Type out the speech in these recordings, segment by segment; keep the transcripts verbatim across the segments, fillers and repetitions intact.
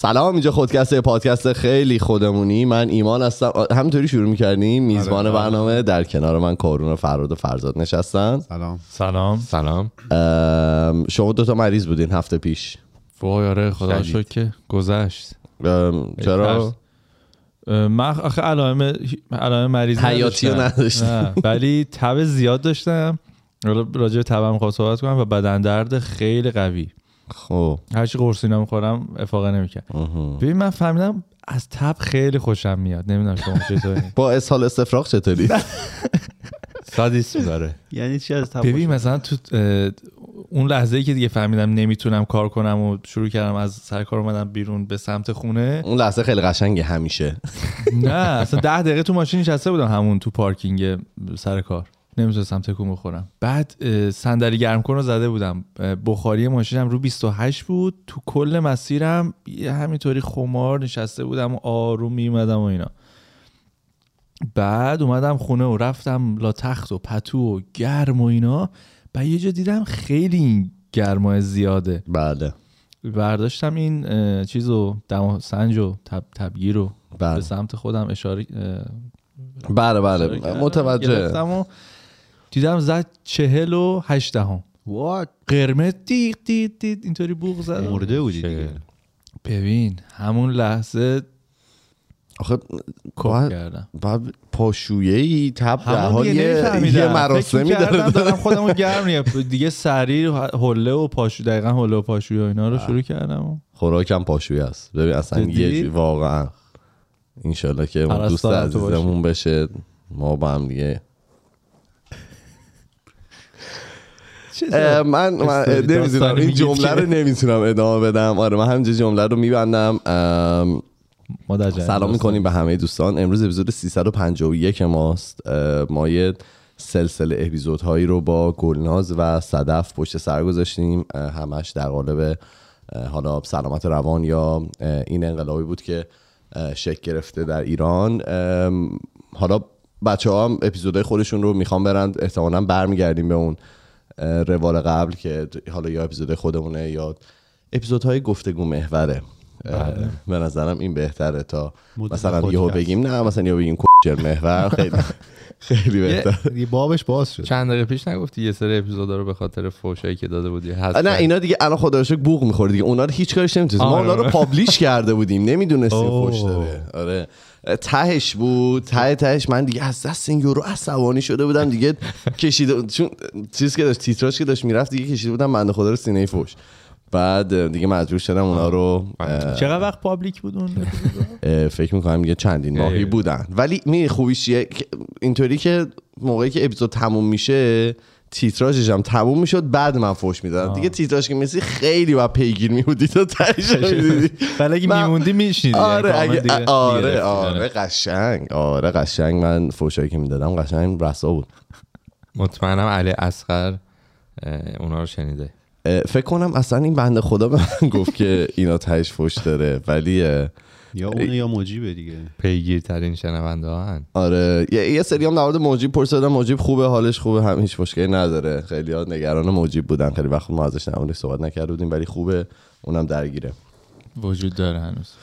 سلام، اینجا خودکست، پادکست خیلی خودمونی. من ایمان هستم. همینطوری شروع می‌کردیم. میزبان برنامه در کنار من کارون و فراد و فرزاد نشستن. سلام سلام سلام. شما دوتا مریض بودین هفته پیش. وای آره خدا رو شکر که گذشت. چرا؟ من آخه علائم علائم مریضی حیاتی رو نداشتم، ولی تب زیاد داشتم. راجع به تبم خواهم صحبت کنم و بدن درد خیلی قوی. خب هرچی قرص اینا میخورم افاقه نمیکنم. ببین من فهمیدم از تب خیلی خوشم میاد. نمیدونم شما چطوری؟ با اسهال استفراغ چطوری؟ سادیسم داره. یعنی چی از تب؟ ببین مثلا تو اون لحظه ای که دیگه فهمیدم نمیتونم کار کنم و شروع کردم از سر کار اومدم بیرون به سمت خونه، اون لحظه خیلی قشنگه همیشه. نه اصلا ده دقیقه تو ماشین نشسته بودم همون تو پارکینگ سر کار، نمیتونستم تکون بخورم. بعد صندلی گرم کن رو زده بودم، بخاری ماشینم رو بیست و هشت بود. تو کل مسیرم همینطوری خمار نشسته بودم و آروم میومدم و اینا. بعد اومدم خونه و رفتم لا تخت و پتو و گرم و اینا. بعد یه جا دیدم خیلی این گرمای زیاده. بله. برداشتم این چیزو دم سنج و تب تبگیر رو بله. به سمت خودم اشاره بله بله متوجه. دیدم زد چهل و هشت دهم. وات قرمز دیق دیق دیق اینطوری بوق زد. مرده بودی دیگه. ببین همون لحظه آخه کار کردم. بعد پاشویه‌ای تب ده‌های یه مراسمی داره. دارم خودمو گرم نیم دیگه، سریع حله و پاشو، دقیقاً حله و پاشویی و اینا رو شروع کردم. خوراکم پاشویی است. ببین اصلا یه واقعا انشالله که اون دوست عزیزمون بشه، ما با هم دیگه. من من نمیدونم این جمله رو نمیتونم ادامه بدم. آره من همینجا جمله رو میبندم. سلام میکنیم به همه دوستان. امروز اپیزود سیصد و پنجاه و یک ماست. ما یه سلسله اپیزودهایی رو با گلناز و صدف پشت سر گذاشتیم، همش در قالب حالا سلامت روان یا این انقلابی بود که شکل گرفته در ایران. حالا بچه ها هم اپیزودهای خودشون رو میخوام برن، احتمالاً برمیگردیم به اون روال قبل که حالا یا اپیزود خودمونه یا اپیزودهای گفتگو محوره. به نظرم این بهتره تا مثلا یهو بگیم نه مثلا یهو بگیم کوچر محور. خیلی خیلی بهتره. یه بابش باز شد. چند دقیقه پیش نگفتی یه سری اپیزودا رو به خاطر فوشایی که داده بودی هست؟ نه اینا دیگه الان خدا رو شکر بوق میخوره دیگه، اونا رو هیچ کارش نمیتونیم. ما اونا رو پابلیش کرده بودیم، نمیدونستیم فوش داره. آره تهش بود، ته تهش من دیگه از دست این یورو عصبانی شده بودم دیگه. کشیده چون چیزی که داشت تیتراژ که داشت میرفت دیگه کشیده بودم بنده خدا رو سینه فوش. بعد دیگه مجبور شدم اونا رو. چقدر وقت پابلیک بود اون؟ فکر میکنم دیگه چندین ماهی بودن. ولی می خوبیش چیه اینطوری که موقعی که اپیزود تموم میشه تیتراژش هم تموم میشد، بعد من فوش میدادم دیگه. تیتراژ که میسی خیلی با پیگیر میبودی تا تهش میدیدی، ولی اگه میموندی میشنیدی. آره اگه آره آره قشنگ آره قشنگ من فوشایی که میدادم قشنگ رسا بود. مطمئنم علی اصغر اونا رو شنیده. فکر کنم اصلا این بنده خدا به من گفت که اینا تهش فوش داره، ولی یا اون یا مجیبه دیگه، پیگیرترین شنونده ها هن. آره یه سری هم در مورد مجیب پرسیدن، مجیب خوبه، حالش خوبه، هم هیچ مشکلی نداره. خیلی ها نگران مجیب بودن، خیلی وقت ما ازش نمونده صحبت نکرده بودیم، ولی خوبه، اونم درگیره، وجود داره هنوز.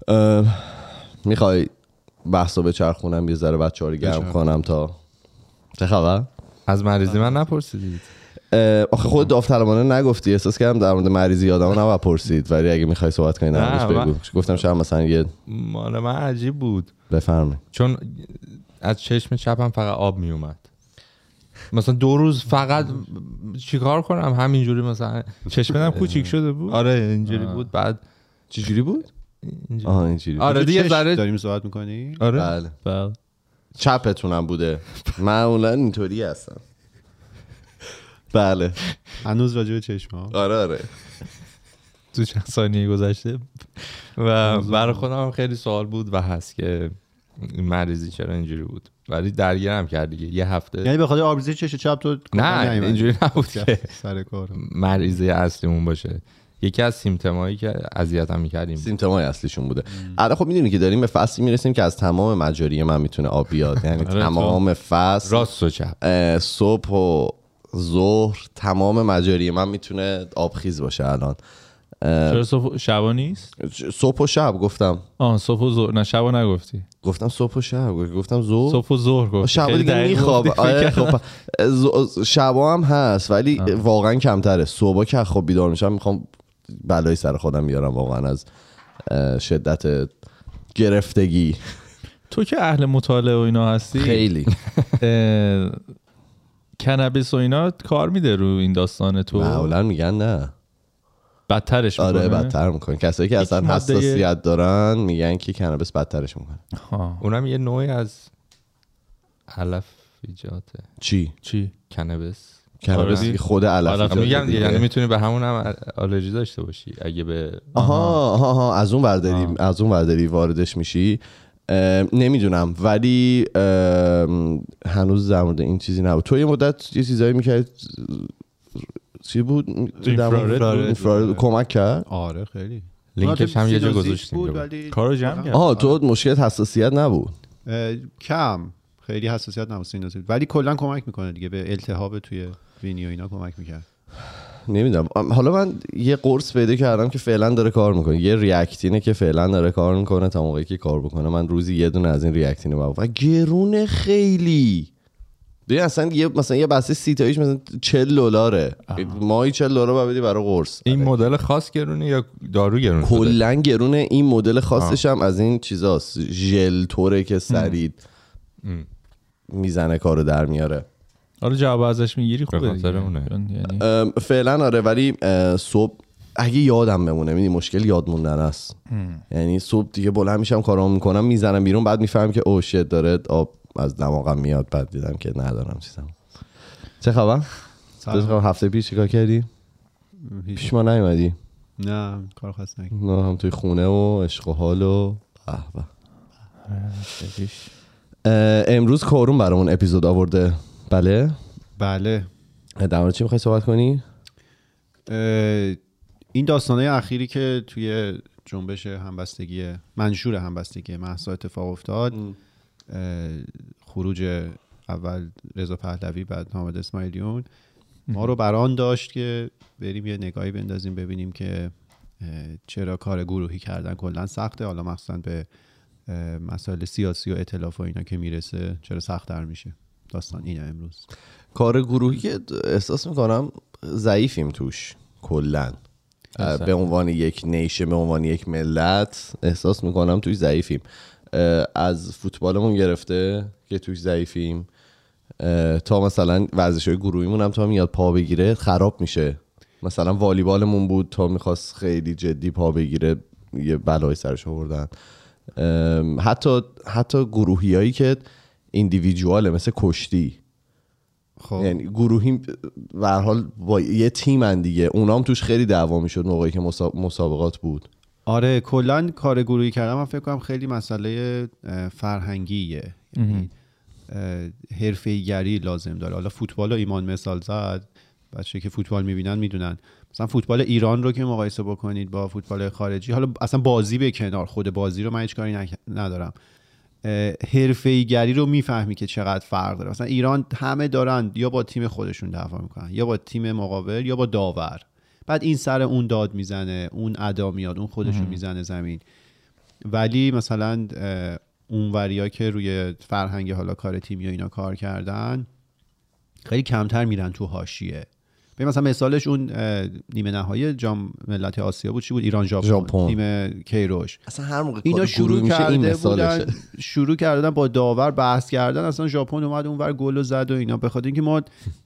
میخوای بحثو به چرخونم یه ذره بچه‌ها رو گرم کنم تا چه خبر؟ از مریضی من نپرسیدید؟ آخه خود داوطلبانه نگفتی، احساس کردم در مورد مریضی آدمو نباید پرسید، ولی اگه میخوای صحبت کنی نمیش بگو. گفتم شاید مثلا یه مال من عجیب بود. بفرمایید. چون از چشم چپم فقط آب میومد. مثلا دو روز فقط چیکار کنم همینجوری، مثلا چشمم کوچیک شده بود. آره اینجوری بود. بعد چه جوری بود؟ اینجوری. آها اینجوری. آره دیگه ذره داریم صحبت می‌کنی؟ آره بله بله. چپتونم بوده. معمولا اینطوری هستم. بله هنوز راجع به چشم‌ها. آره آره تو چند ثانیه گذشته و برای خودم خیلی سوال بود و هست که این مریضی چرا اینجوری بود، ولی درگیرم کرد دیگه یه هفته. یعنی به خاطر آبریزش چش چپ تو نه اینجوری نبود که سر کار مریضی اصلیمون باشه. یکی از سیمپتومایی که اذیتم می‌کردیم سیمپتومای اصلیشون بوده. الان خب میدونی که داریم به فصلی میرسیم که از تمام مجاری من میتونه آب بیاد، یعنی تمام فصل راست و چپ، صبح و ظهر تمام مجاری من میتونه آبخیز باشه الان. چرا صبح شبا نیست؟ صبح و شب گفتم. آه صبح و ظهر. نه شبا نگفتی. گفتم صبح و شب، گفتم ظهر. صبح و ظهر گفتی. شبا دیگه میخواب. آره خب شبا هم هست ولی آه. واقعا کمتره. صبح که خب بیدار میشم میخوام بلای سر خودم بیارم واقعا از شدت گرفتگی. تو که اهل مطالعه و اینا هستی خیلی کنابیس و اینا کار میده رو این داستان تو؟ معمولا میگن نه، بدترش میکنه. آره بدتر میکنه. کسایی که اصلا حساسیت دارن میگن که کنابیس بدترش میکنه. اونم یه نوعی از علف ایجاده. چی؟ چی؟ کنابیس. کنابیس خود علف. میگم یعنی میتونی به همون هم آلرژی داشته باشی اگه به آها آها آها از اون برداری از اون برداری واردش میشی. نمیدونم ولی هنوز در مورد این چیزی نبود. تو یه مدت یه چیزایی میکرد چی بود؟ اینفرارد کمک کرد؟ آره خیلی. لینکش هم یه جا گذاشتیم کارو جمع کرد. آها تو مشکل حساسیت نبود؟ کم، خیلی حساسیت نبود سینوزیت، ولی کلا کمک میکنه دیگه به التهاب توی وینی و اینا کمک میکرد. نمیدونم. حالا من یه قرص پیدا کردم که فعلا داره کار میکنه، یه ریاکتینه که فعلا داره کار میکنه. تا موقعی که کار بکنه من روزی یه دونه از این ریاکتینه بابا و گرونه خیلی. دیگه اصلا یه مثلا یه بسته سی تایش مثلا چهل دلاره. ماهی چهل دلار بعد بدی برای قرص. این مدل خاص گرونه یا دارو گرونه؟ کلا گرونه. این مدل خاصش هم از این چیزاست، ژل طوره که سریع میزنه کارو در میاره. آره جواب ازش میگیری خوبه خاطر اونه یعنی فعلا. آره ولی صبح اگه یادم بمونه، میدونی مشکل یاد موندن است. یعنی صبح دیگه بلند میشم کارام میکنم میزنم بیرون، بعد میفهمم که اوه شت داره آب از دماغم میاد، بعد دیدم که ندارم چیزام. چه خبر؟ هفته پیش چیکار کردی؟ پیش ما نیومدی؟ نه کار خاص نکردم. نه هم توی خونه و عشق و حال و به به. امروز کارون برامون اپیزود آورده. بله بله. در مورد چی میخوای صحبت کنی؟ این داستانه اخیری که توی جنبش همبستگی منشور همبستگی مهسا اتفاق افتاد، خروج اول رضا پهلوی بعد حامد اسماعیلیون، ما رو بران داشت که بریم یه نگاهی بندازیم ببینیم که چرا کار گروهی کردن کلا سخته، حالا مخصوصا به مسائل سیاسی و ائتلاف و اینا که میرسه چرا سخت‌تر میشه. داستان اینه امروز. کار گروهی که احساس میکنم ضعیفیم توش کلا، به عنوان یک نیشه، به عنوان یک ملت احساس میکنم توش ضعیفیم. از فوتبالمون گرفته که توش ضعیفیم تا مثلا ورزش‌های گروهیمون هم تا میاد پا بگیره خراب میشه. مثلا والیبالمون بود تا میخواست خیلی جدی پا بگیره یه بلای سرش آوردن. حتی حتی گروهیایی که ایندیویدواله مثل کشتی، خب یعنی گروهی به هر حال با یه تیمن دیگه، اونام توش خیلی دعوا میشد موقعی که مسابقات بود. آره کلا کار گروهی کردن من فکر کنم خیلی مسئله فرهنگیه، یعنی حرفه‌ای‌گری لازم داره. حالا فوتبال و ایمان مثال زد، بچه که فوتبال میبینن میدونن مثلا فوتبال ایران رو که مقایسه بکنید با فوتبال خارجی، حالا اصلا بازی به کنار، خود بازی رو من هیچ کاری ندارم، حرفه‌ای‌گری رو میفهمی که چقدر فرق داره. مثلا ایران همه دارن یا با تیم خودشون دعوا میکنن یا با تیم مقابل یا با داور، بعد این سر اون داد میزنه، اون ادا میاد، اون خودشون میزنه زمین. ولی مثلا اون وریا که روی فرهنگ حالا کار تیمی و اینا کار کردن خیلی کمتر میرن تو حاشیه. ببین مثلا مثالش اون نیمه نهایی جام ملت آسیا بود، چی بود؟ ایران ژاپن، تیم کیروش. اصلا هر موقع اینا شروع کرده بودن شروع کردن با داور بحث کردن، اصلا ژاپن اومد اونور گل زد و اینا. به خاطر اینکه ما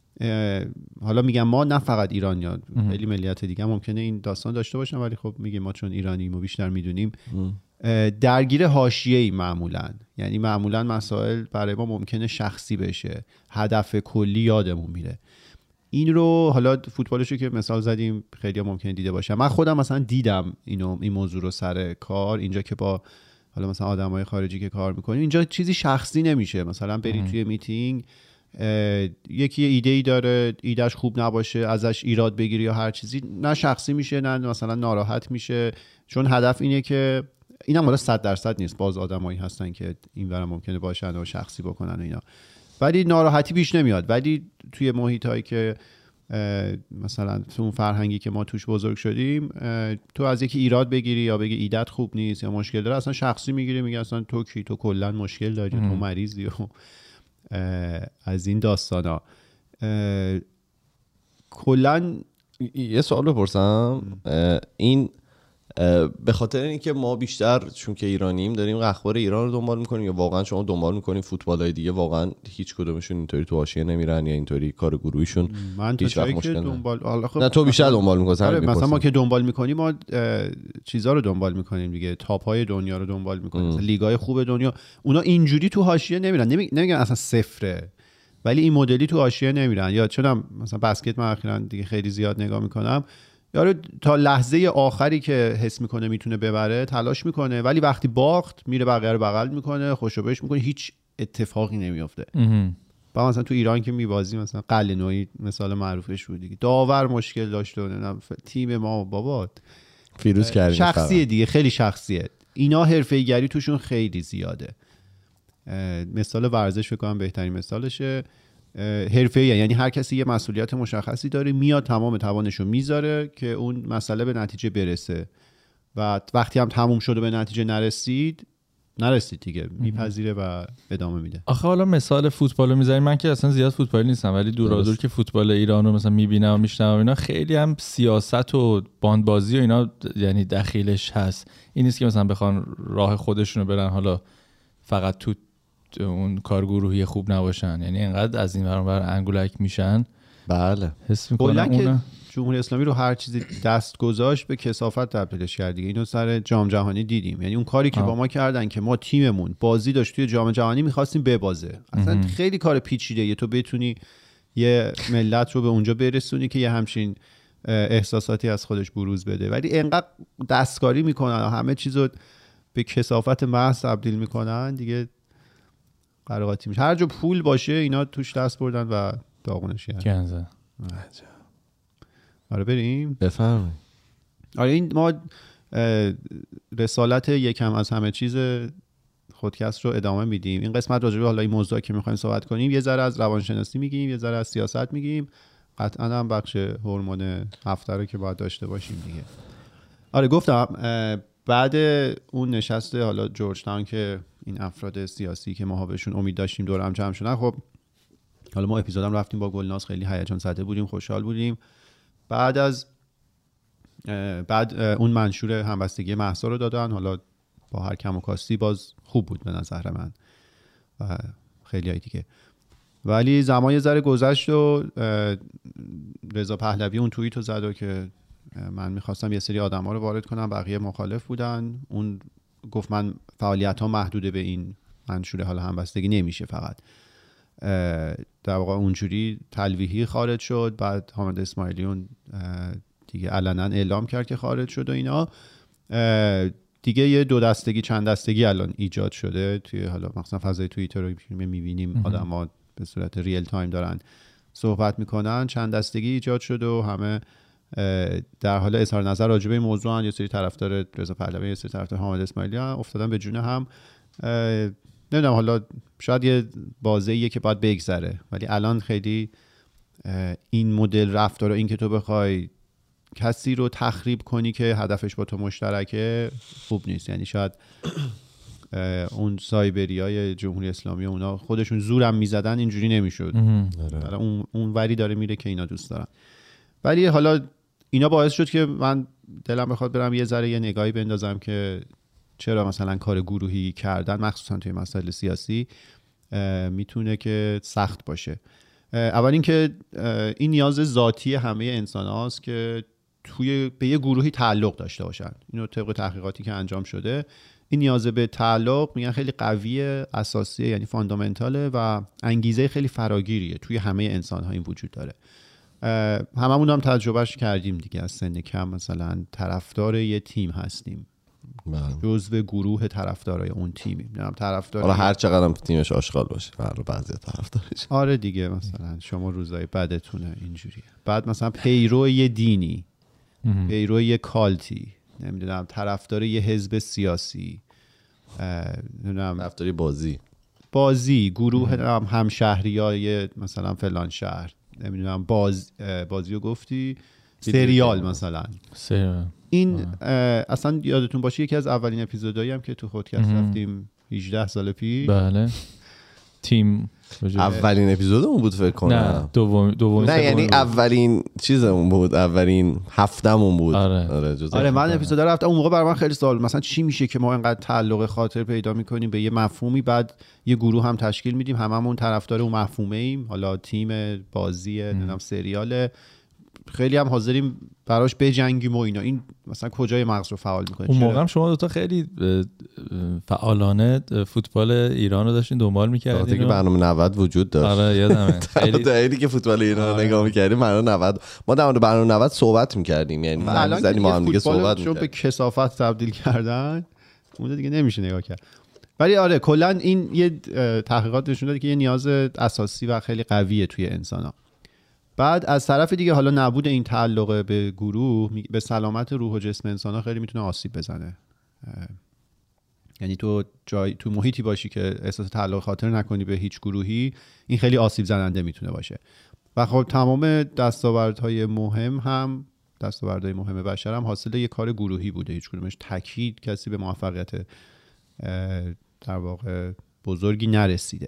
حالا میگم ما نه فقط ایرانیان، خیلی ملیت دیگه هم ممکنه این داستان داشته باشن، ولی خب میگیم ما چون ایرانیم و بیشتر میدونیم درگیر حاشیه‌ای معمولاً، یعنی معمولاً مسائل برای ما ممکنه شخصی بشه، هدف کلی یادمون میره. این رو حالا فوتبالشو که مثال زدیم خیلی ممکنه دیده باشه. من خودم مثلا دیدم اینو این موضوع رو سر کار اینجا که با حالا مثلا آدمای خارجی که کار میکنیم، اینجا چیزی شخصی نمیشه. مثلا برید توی میتینگ یکی ایده ای داره، ایدهش خوب نباشه ازش ایراد بگیری یا هر چیزی، نه شخصی میشه نه مثلا ناراحت میشه، چون هدف اینه که اینم حالا صد درصد نیست، باز آدمایی هستن که اینور ممکنه باشن و شخصی بکنن و اینا، ولی ناراحتی پیش نمیاد. ولی توی محیطایی که مثلا تو اون فرهنگی که ما توش بزرگ شدیم، تو از یکی ایراد بگیری یا بگی ایدت خوب نیست یا مشکل داره، اصلا شخصی میگیری، میگه اصلا تو کی، تو کلا مشکل داری، تو مریضی و از این داستانا. کلا یه سوال بپرسم، این به خاطر اینکه ما بیشتر چون که ایرانیم داریم اخبار ایران رو دنبال میکنیم یا واقعا شما دنبال میکنیم فوتبالای دیگه واقعا هیچ کدومشون اینطوری تو حاشیه نمیرن یا اینطوری کار گروهیشون من هیچ وقت مشکل دنبال خب نه تو بیشتر دنبال میکنی؟ آره مثلا ما که دنبال میکنیم ما چیزا رو دنبال میکنیم دیگه، تاپ های دنیا رو دنبال میکنیم، مثلا لیگای خوب دنیا، اونا اینجوری تو حاشیه نمیرن، نمیگن اصلا صفره، ولی این مدلی تو حاشیه نمیرن. یا چون مثلا بسکت من اخیراً دیگه خیلی زیاد نگاه میکنم، یارو تا لحظه آخری که حس میکنه میتونه ببره تلاش میکنه، ولی وقتی باخت میره بقیه رو بغل میکنه، خوشو بهش میکنه، هیچ اتفاقی نمیافته. با مثلا تو ایران که میبازی، مثلا قلعه‌نویی مثال معروفش بود دیگه، داور مشکل داشت و تیم ما بابا فیروز کردیم شخصیه دیگه، خیلی شخصیه. اینا حرفه‌ایگری توشون خیلی زیاده. مثال ورزش فکر کنم بهترین مثالشه. حرفه‌ای یعنی هر کسی یه مسئولیت مشخصی داره، میاد تمام توانشو میذاره که اون مسئله به نتیجه برسه و وقتی هم تموم شده به نتیجه نرسید نرسید دیگه میپذیره و ادامه میده. آخه حالا مثال فوتبالو میذاریم، من که اصلا زیاد فوتبالی نیستم ولی دورادور که فوتبال ایران رو مثلا میبینم و میشنوم اینا، خیلی هم سیاست و باندبازی و اینا یعنی دخیلش هست. این نیست که مثلا بخوان راه خودشونو برن حالا فقط تو اون کارگروهی خوب نباشن، یعنی اینقدر از این ور اون ور انگولک میشن. بله حس میکنم اون جمهوری اسلامی رو هر چیزی دست گذاشت به کثافت تبدیلش کرد دیگه. اینو سر جام جهانی دیدیم، یعنی اون کاری که آه. با ما کردن که ما تیممون بازی داشت توی جام جهانی می‌خواستیم ببازه، اصلا ام. خیلی کار پیچیده‌ایه تو بتونی یه ملت رو به اونجا برسونی که یه همچین احساساتی از خودش بروز بده، ولی اینقدر دستکاری میکنن و همه چیزو به کثافت محض تبدیل میکنن دیگه، قراقاتی میشه. هر جا پول باشه اینا توش دست بردن و داغونش کردن. آره بریم بفرمایید. آره این ما رسالت یکم از همه چیز خودکست رو ادامه میدیم. این قسمت راجع به حالا این موضوعی که میخوایم صحبت کنیم، یه ذره از روانشناسی میگیم، یه ذره از سیاست میگیم، قطعا هم بخش هورمون هفته رو که باید داشته باشیم دیگه. آره گفتم بعد اون نشست حالا جورج تاون که این افراد سیاسی که ما بهشون امید داشتیم دور هم جمع شدن، خب حالا ما اپیزودم رفتیم با گلناز، خیلی هیجان زده بودیم، خوشحال بودیم. بعد از بعد اون منشور همبستگی مهسا رو دادن، حالا با هر کم و کاستی باز خوب بود به نظر من و خیلی های دیگه. ولی زمان یه ذره گذشت و رضا پهلوی اون توییت رو زد و که من میخواستم یه سری آدم ها رو وارد کنم، بقیه مخالف بودن. اون گفت من فعالیت ها محدوده به این منشور حالا همبستگی نمیشه، فقط در واقع اونجوری تلویحی خارج شد. بعد حامد اسماعیلیون دیگه علنا اعلام کرد که خارج شد و اینا دیگه یه دو دستگی چند دستگی الان ایجاد شده توی حالا مثلا فضای توییتر رو میبینیم آدم‌ها به صورت ریل تایم دارن صحبت میکنن، چند دستگی ایجاد شده و همه در حال اظهار نظر راجع به این موضوع. یه سری طرفدار رضا پهلوی، یه سری طرفدار حامد اسماعیلی افتادن به جون هم. نمیدونم حالا شاید یه بازیه که باید بگذره، ولی الان خیلی این مدل رفتار و این که تو بخوای کسی رو تخریب کنی که هدفش با تو مشترکه خوب نیست. یعنی شاید اون سایبریای جمهوری اسلامی و اونا خودشون زورم میزدن اینجوری نمیشد، اون اون وری داره میره که اینا دوست دارن. ولی حالا اینا باعث شد که من دلم بخواد برم یه ذره یه نگاهی بندازم که چرا مثلا کار گروهی کردن مخصوصا توی مسائل سیاسی میتونه که سخت باشه. اول اینکه این نیاز ذاتی همه انسان هاست که توی به یه گروهی تعلق داشته باشن. اینو طبق تحقیقاتی که انجام شده این نیاز به تعلق میگن خیلی قویه، اساسیه، یعنی فاندامنتاله و انگیزه خیلی فراگیریه توی همه انسان ها این وجود داره. هممون هم تجربهش کردیم دیگه، از سن کم مثلا طرفدار یه تیم هستیم، جزو گروه طرفدارای اون تیمیم. نمیدونم طرفدار حالا هر چقدر هم تیمش آشغال باشه برای بعضی طرفدارش. آره دیگه، مثلا شما روزای بدتونه اینجوریه. بعد مثلا پیرو یه دینی، پیرو یه کالتی، نمیدونم طرفدار یه حزب سیاسی، نمیدونم طرفدار بازی بازی گروه هم همشهریای مثلا فلان شهر، نمیدونم باز بازیو گفتی سریال مثلا سریال این اصلا یادتون باشه یکی از اولین اپیزودایی هم که تو خودکست رفتیم هجده سال پیش. بله تیم اولین اپیزودمون بود فکر کنم. نه دوم دوم نه یعنی اولین چیزمون بود، اولین هفتمون بود. آره آره, آره من اپیزودا رفتم اون موقع برای من خیلی سوال مثلا چی میشه که ما اینقدر تعلق خاطر پیدا میکنیم به یه مفهومی، بعد یه گروه هم تشکیل میدیم هممون طرفدار اون مفهومه ایم، حالا تیم بازی نمیدونم سریال، خیلی هم حاضریم براش بجنگیم و اینا. این مثلا کجای مغز رو فعال میکنه؟ اون موقع هم شما دوتا خیلی فعالانه فوتبال ایران رو داشتین دنبال میکردین. وقتی که برنامه نود وجود داشت. آره یادمه. خیلی دایری که فوتبال ایران رو نگاه میکردیم برنامه نود، ما در مورد برنامه نود صحبت میکردیم، یعنی الان ما هم دیگه صحبت میکردیم. چون به کثافت تبدیل کردن اون دیگه نمیشه نگاه کرد. ولی آره کلا این یه تحقیقات نشون داده که یه نیاز اساسی و خیلی قویه توی انسان‌ها. بعد از طرف دیگه حالا نبود این تعلق به گروه به سلامت روح و جسم انسان‌ها خیلی میتونه آسیب بزنه. یعنی تو جای تو محیطی باشی که احساس تعلق خاطر نکنی به هیچ گروهی، این خیلی آسیب زننده میتونه باشه. و خب تمام دستاوردهای مهم هم دستاوردهای مهم بشر هم حاصل یه کار گروهی بوده، هیچ کدومش تکید کسی به موفقیت در واقع بزرگی نرسیده.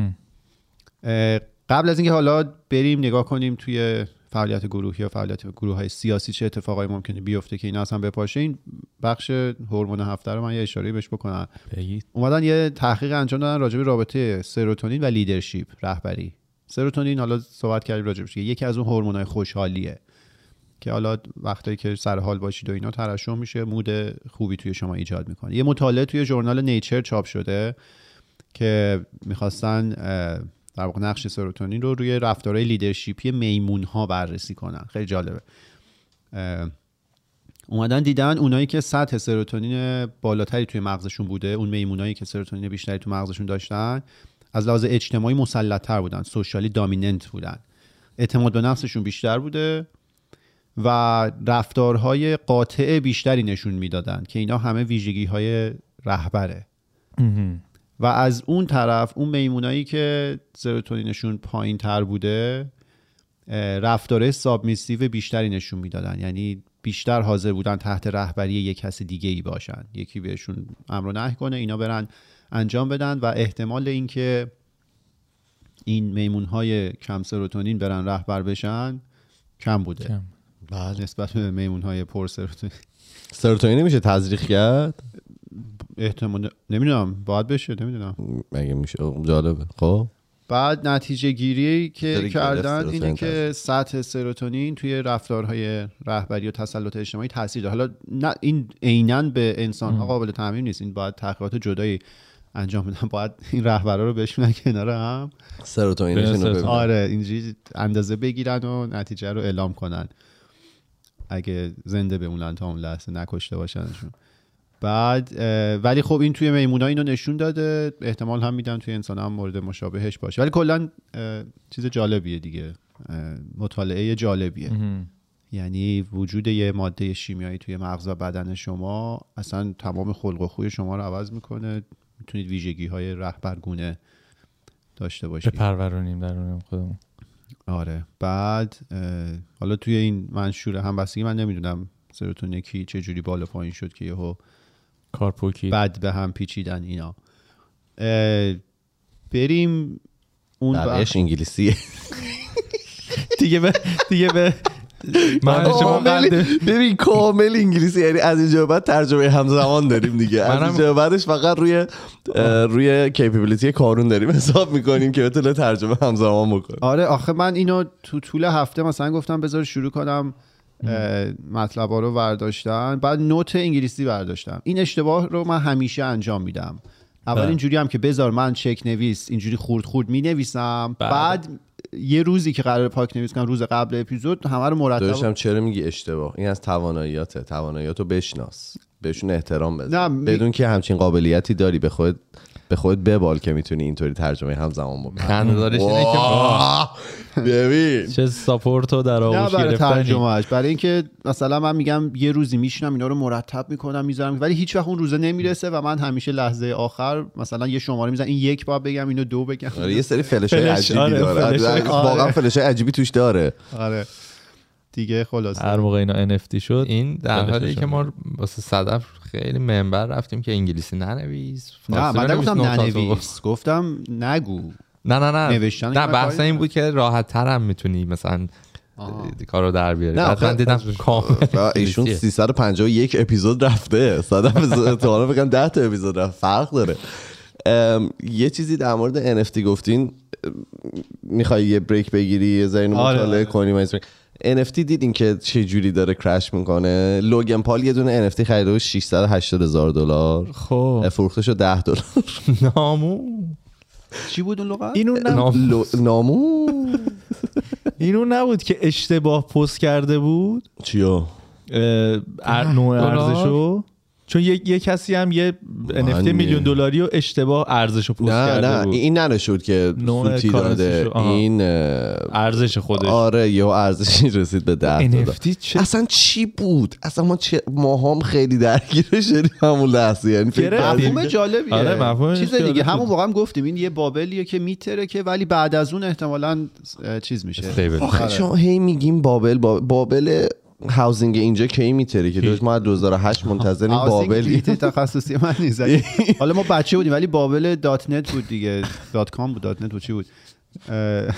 قبل از اینکه حالا بریم نگاه کنیم توی فعالیت گروهی یا فعالیت گروه‌های سیاسی چه اتفاقایی ممکنه بیفته که اینا اصلا بپاشه، این بخش هورمون هفته رو من یه اشاره بهش بکنم. بگید. اومدن یه تحقیق انجام دادن راجع به رابطه سروتونین و لیدرشپ، رهبری. سروتونین حالا صحبت کردیم راجعش، یکی از اون هورمون‌های خوشحالیه که حالا وقتایی که سر حال باشید و اینا ترشح میشه، مود خوبی توی شما ایجاد میکنه. یه مطالعه توی ژورنال نیچر چاپ شده که میخواستن در واقع نقش سروتونین رو روی رفتارهای لیدرشپی میمون‌ها بررسی کنن. خیلی جالبه. اومدن دیدن اونایی که سطح سروتونین بالاتری توی مغزشون بوده، اون میمونایی که سروتونین بیشتری توی مغزشون داشتن، از لحاظ اجتماعی مسلط‌تر بودن، سوشالی دامیننت بودن، اعتماد به نفسشون بیشتر بوده و رفتارهای قاطع بیشتری نشون میدادن که اینا همه ویژگی‌های رهبره. و از اون طرف اون میمونایی که سروتونینشون پایین تر بوده رفتاره سابمیسیو بیشتری نشون میدادن، یعنی بیشتر حاضر بودن تحت رهبری یک کس دیگه ای باشن، یکی بهشون امر و نهی کنه اینا برن انجام بدن و احتمال اینکه این میمونهای کم سروتونین برن رهبر بشن کم بوده کم. بله. نسبت به میمونهای پر سروتونین. سروتونین نمیشه تزریق کرد؟ احتمال نمیدونم، باید بشه، نمیدونم مگه میشه. جالبه. خب بعد نتیجه گیری که کردن اینه که سطح سروتونین توی رفتارهای رهبری و تسلط اجتماعی تاثیر داره. حالا نه این عیناً به انسان‌ها قابل تعمیم نیست، این باید تحقیقات جدایی انجام بدن، باید این رهبرا رو بشونن کنار هم سروتونینشون رو ببینن، آره اینجوری اندازه بگیرن و نتیجه رو اعلام کنن اگه زنده بمونن تا اون لحظه، نکشته باشنشون. بعد ولی خب این توی میمونا اینو نشون داده، احتمال هم میدن توی انسان هم مورد مشابهش باشه. ولی کلا چیز جالبیه دیگه، مطالعه جالبیه. یعنی وجود یه ماده شیمیایی توی مغز و بدن شما اصلا تمام خلق و خوی شما رو عوض میکنه، میتونید ویژگی های رهبرگونه داشته باشید. بپرورونیم درونم خودمون. آره. بعد حالا توی این منشور همبستگی من نمیدونم سروتونین کی چه جوری بالا پایین شد که یهو کارپوکی بعد به هم پیچیدن اینا. بریم اون بقیه‌اش انگلیسیه دیگه به دیگه به من شما ببین کامل انگلیسی، یعنی از اینجا بعد ترجمه همزمان داریم دیگه. از اینجا بعدش فقط روی روی کیپبیلیتی کارون داریم حساب میکنیم که بتونه ترجمه همزمان بکنه. آره آخه من اینو تو طول هفته مثلا گفتم بذار شروع کنم مطلبا رو برداشتن، بعد نوت انگلیسی برداشتم. این اشتباه رو من همیشه انجام میدم. اول اینجوری هم که بذار من چک نویس اینجوری خورد خورد می نویسم، بعد یه روزی که قرار پاک نویس کنم روز قبل اپیزود همه رو مرتب. داشتم چرا میگی اشتباه؟ این از تواناییاته، تواناییاتو بشناس، بهشون احترام بذار، بدون که همچین قابلیتی داری به خود به خودت ببال که میتونی اینطوری ترجمه همزمان بکنی. خنده‌دارش اینه که ما ببین چه ساپورتو در نه آغوش برای گرفتنی. ترجمهش، برای اینکه مثلا من میگم یه روزی میشینم اینا رو مرتب میکنم میذارم، ولی هیچ وقت اون روزه نمیرسه و من همیشه لحظه آخر مثلا یه شماره میزنم این یک بار بگم اینو دو بگم. آره یه سری فلشای فلش، عجیبی آره، داره، فلشای- واقعا فلشای عجیبی توش داره. آره دیگه خلاص هر موقع اینا ان اف تی شد این در فلشش حالی که شد. ما واسه صدف خیلی منبر رفتیم که انگلیسی ننویس، نه فارسی من بنویس، نگفتم نقطات رو- ننویس، گفتم نگو. نه نه نه نوشتن نه که بحث کاری این بود که راحت ترم میتونی مثلا کارو در بیاری. نه، بعد من آخه- دیدم کامل ایشون انگلیسیه. سیصد و پنجاه و یک اپیزود رفته، صدف احتمالاً بگم ده تا اپیزود رفت، فرق داره. ام، یه چیزی در مورد ان اف تی گفتین، میخوای یه بریک بگیری یه ذره اینو آره، مطالعه آره. کنیم؟ ان اف تی دیدین که چه جوری داره کرش میکنه؟ لوگن پال یه دونه ان اف تی خریده بود ششصد و هشتاد هزار دلار، خب فروخته شد ده دلار. نامو چی بود اون لغت؟ اینو نبود نام- لو- نامو اینو نبود که اشتباه پست کرده بود چیو؟ اه، ار- نوع دلار؟ ارزشو، چون یه, یه کسی هم یه ان اف تی من- میلیون دلاری و اشتباه ارزشو پست نه کرده نه بود. این ننشود که نوع سوتی داده، کارنسیشو، آها. این اه، ارزش خودش آره یه ارزشی رسید به ده ان دلار. اف تی چه اصلا چی بود؟ اصلا ما چه ما هم خیلی درگیر شدیم همون لحظه، یعنی فکر گرفتیم. کردیم- مفهوم جالبیه. آره، مفهومش چیز دیگه جالب همون بود. واقعا هم گفتیم این یه بابلیه که میتره که ولی بعد از اون احتمالاً اه، چیز میشه. استیبل. آخه آره. شما هی میگیم بابل بابل, بابل هاوزینگ اینجا کی میتره که دوست ما از دو هزار و هشت منتظریم هاوسینگ بابل. ایده تخصصی من نیست. حالا ما بچه بودیم ولی بابل دات نت بود دیگه، دات کام بود، دات نت بود، چی بود؟ اه،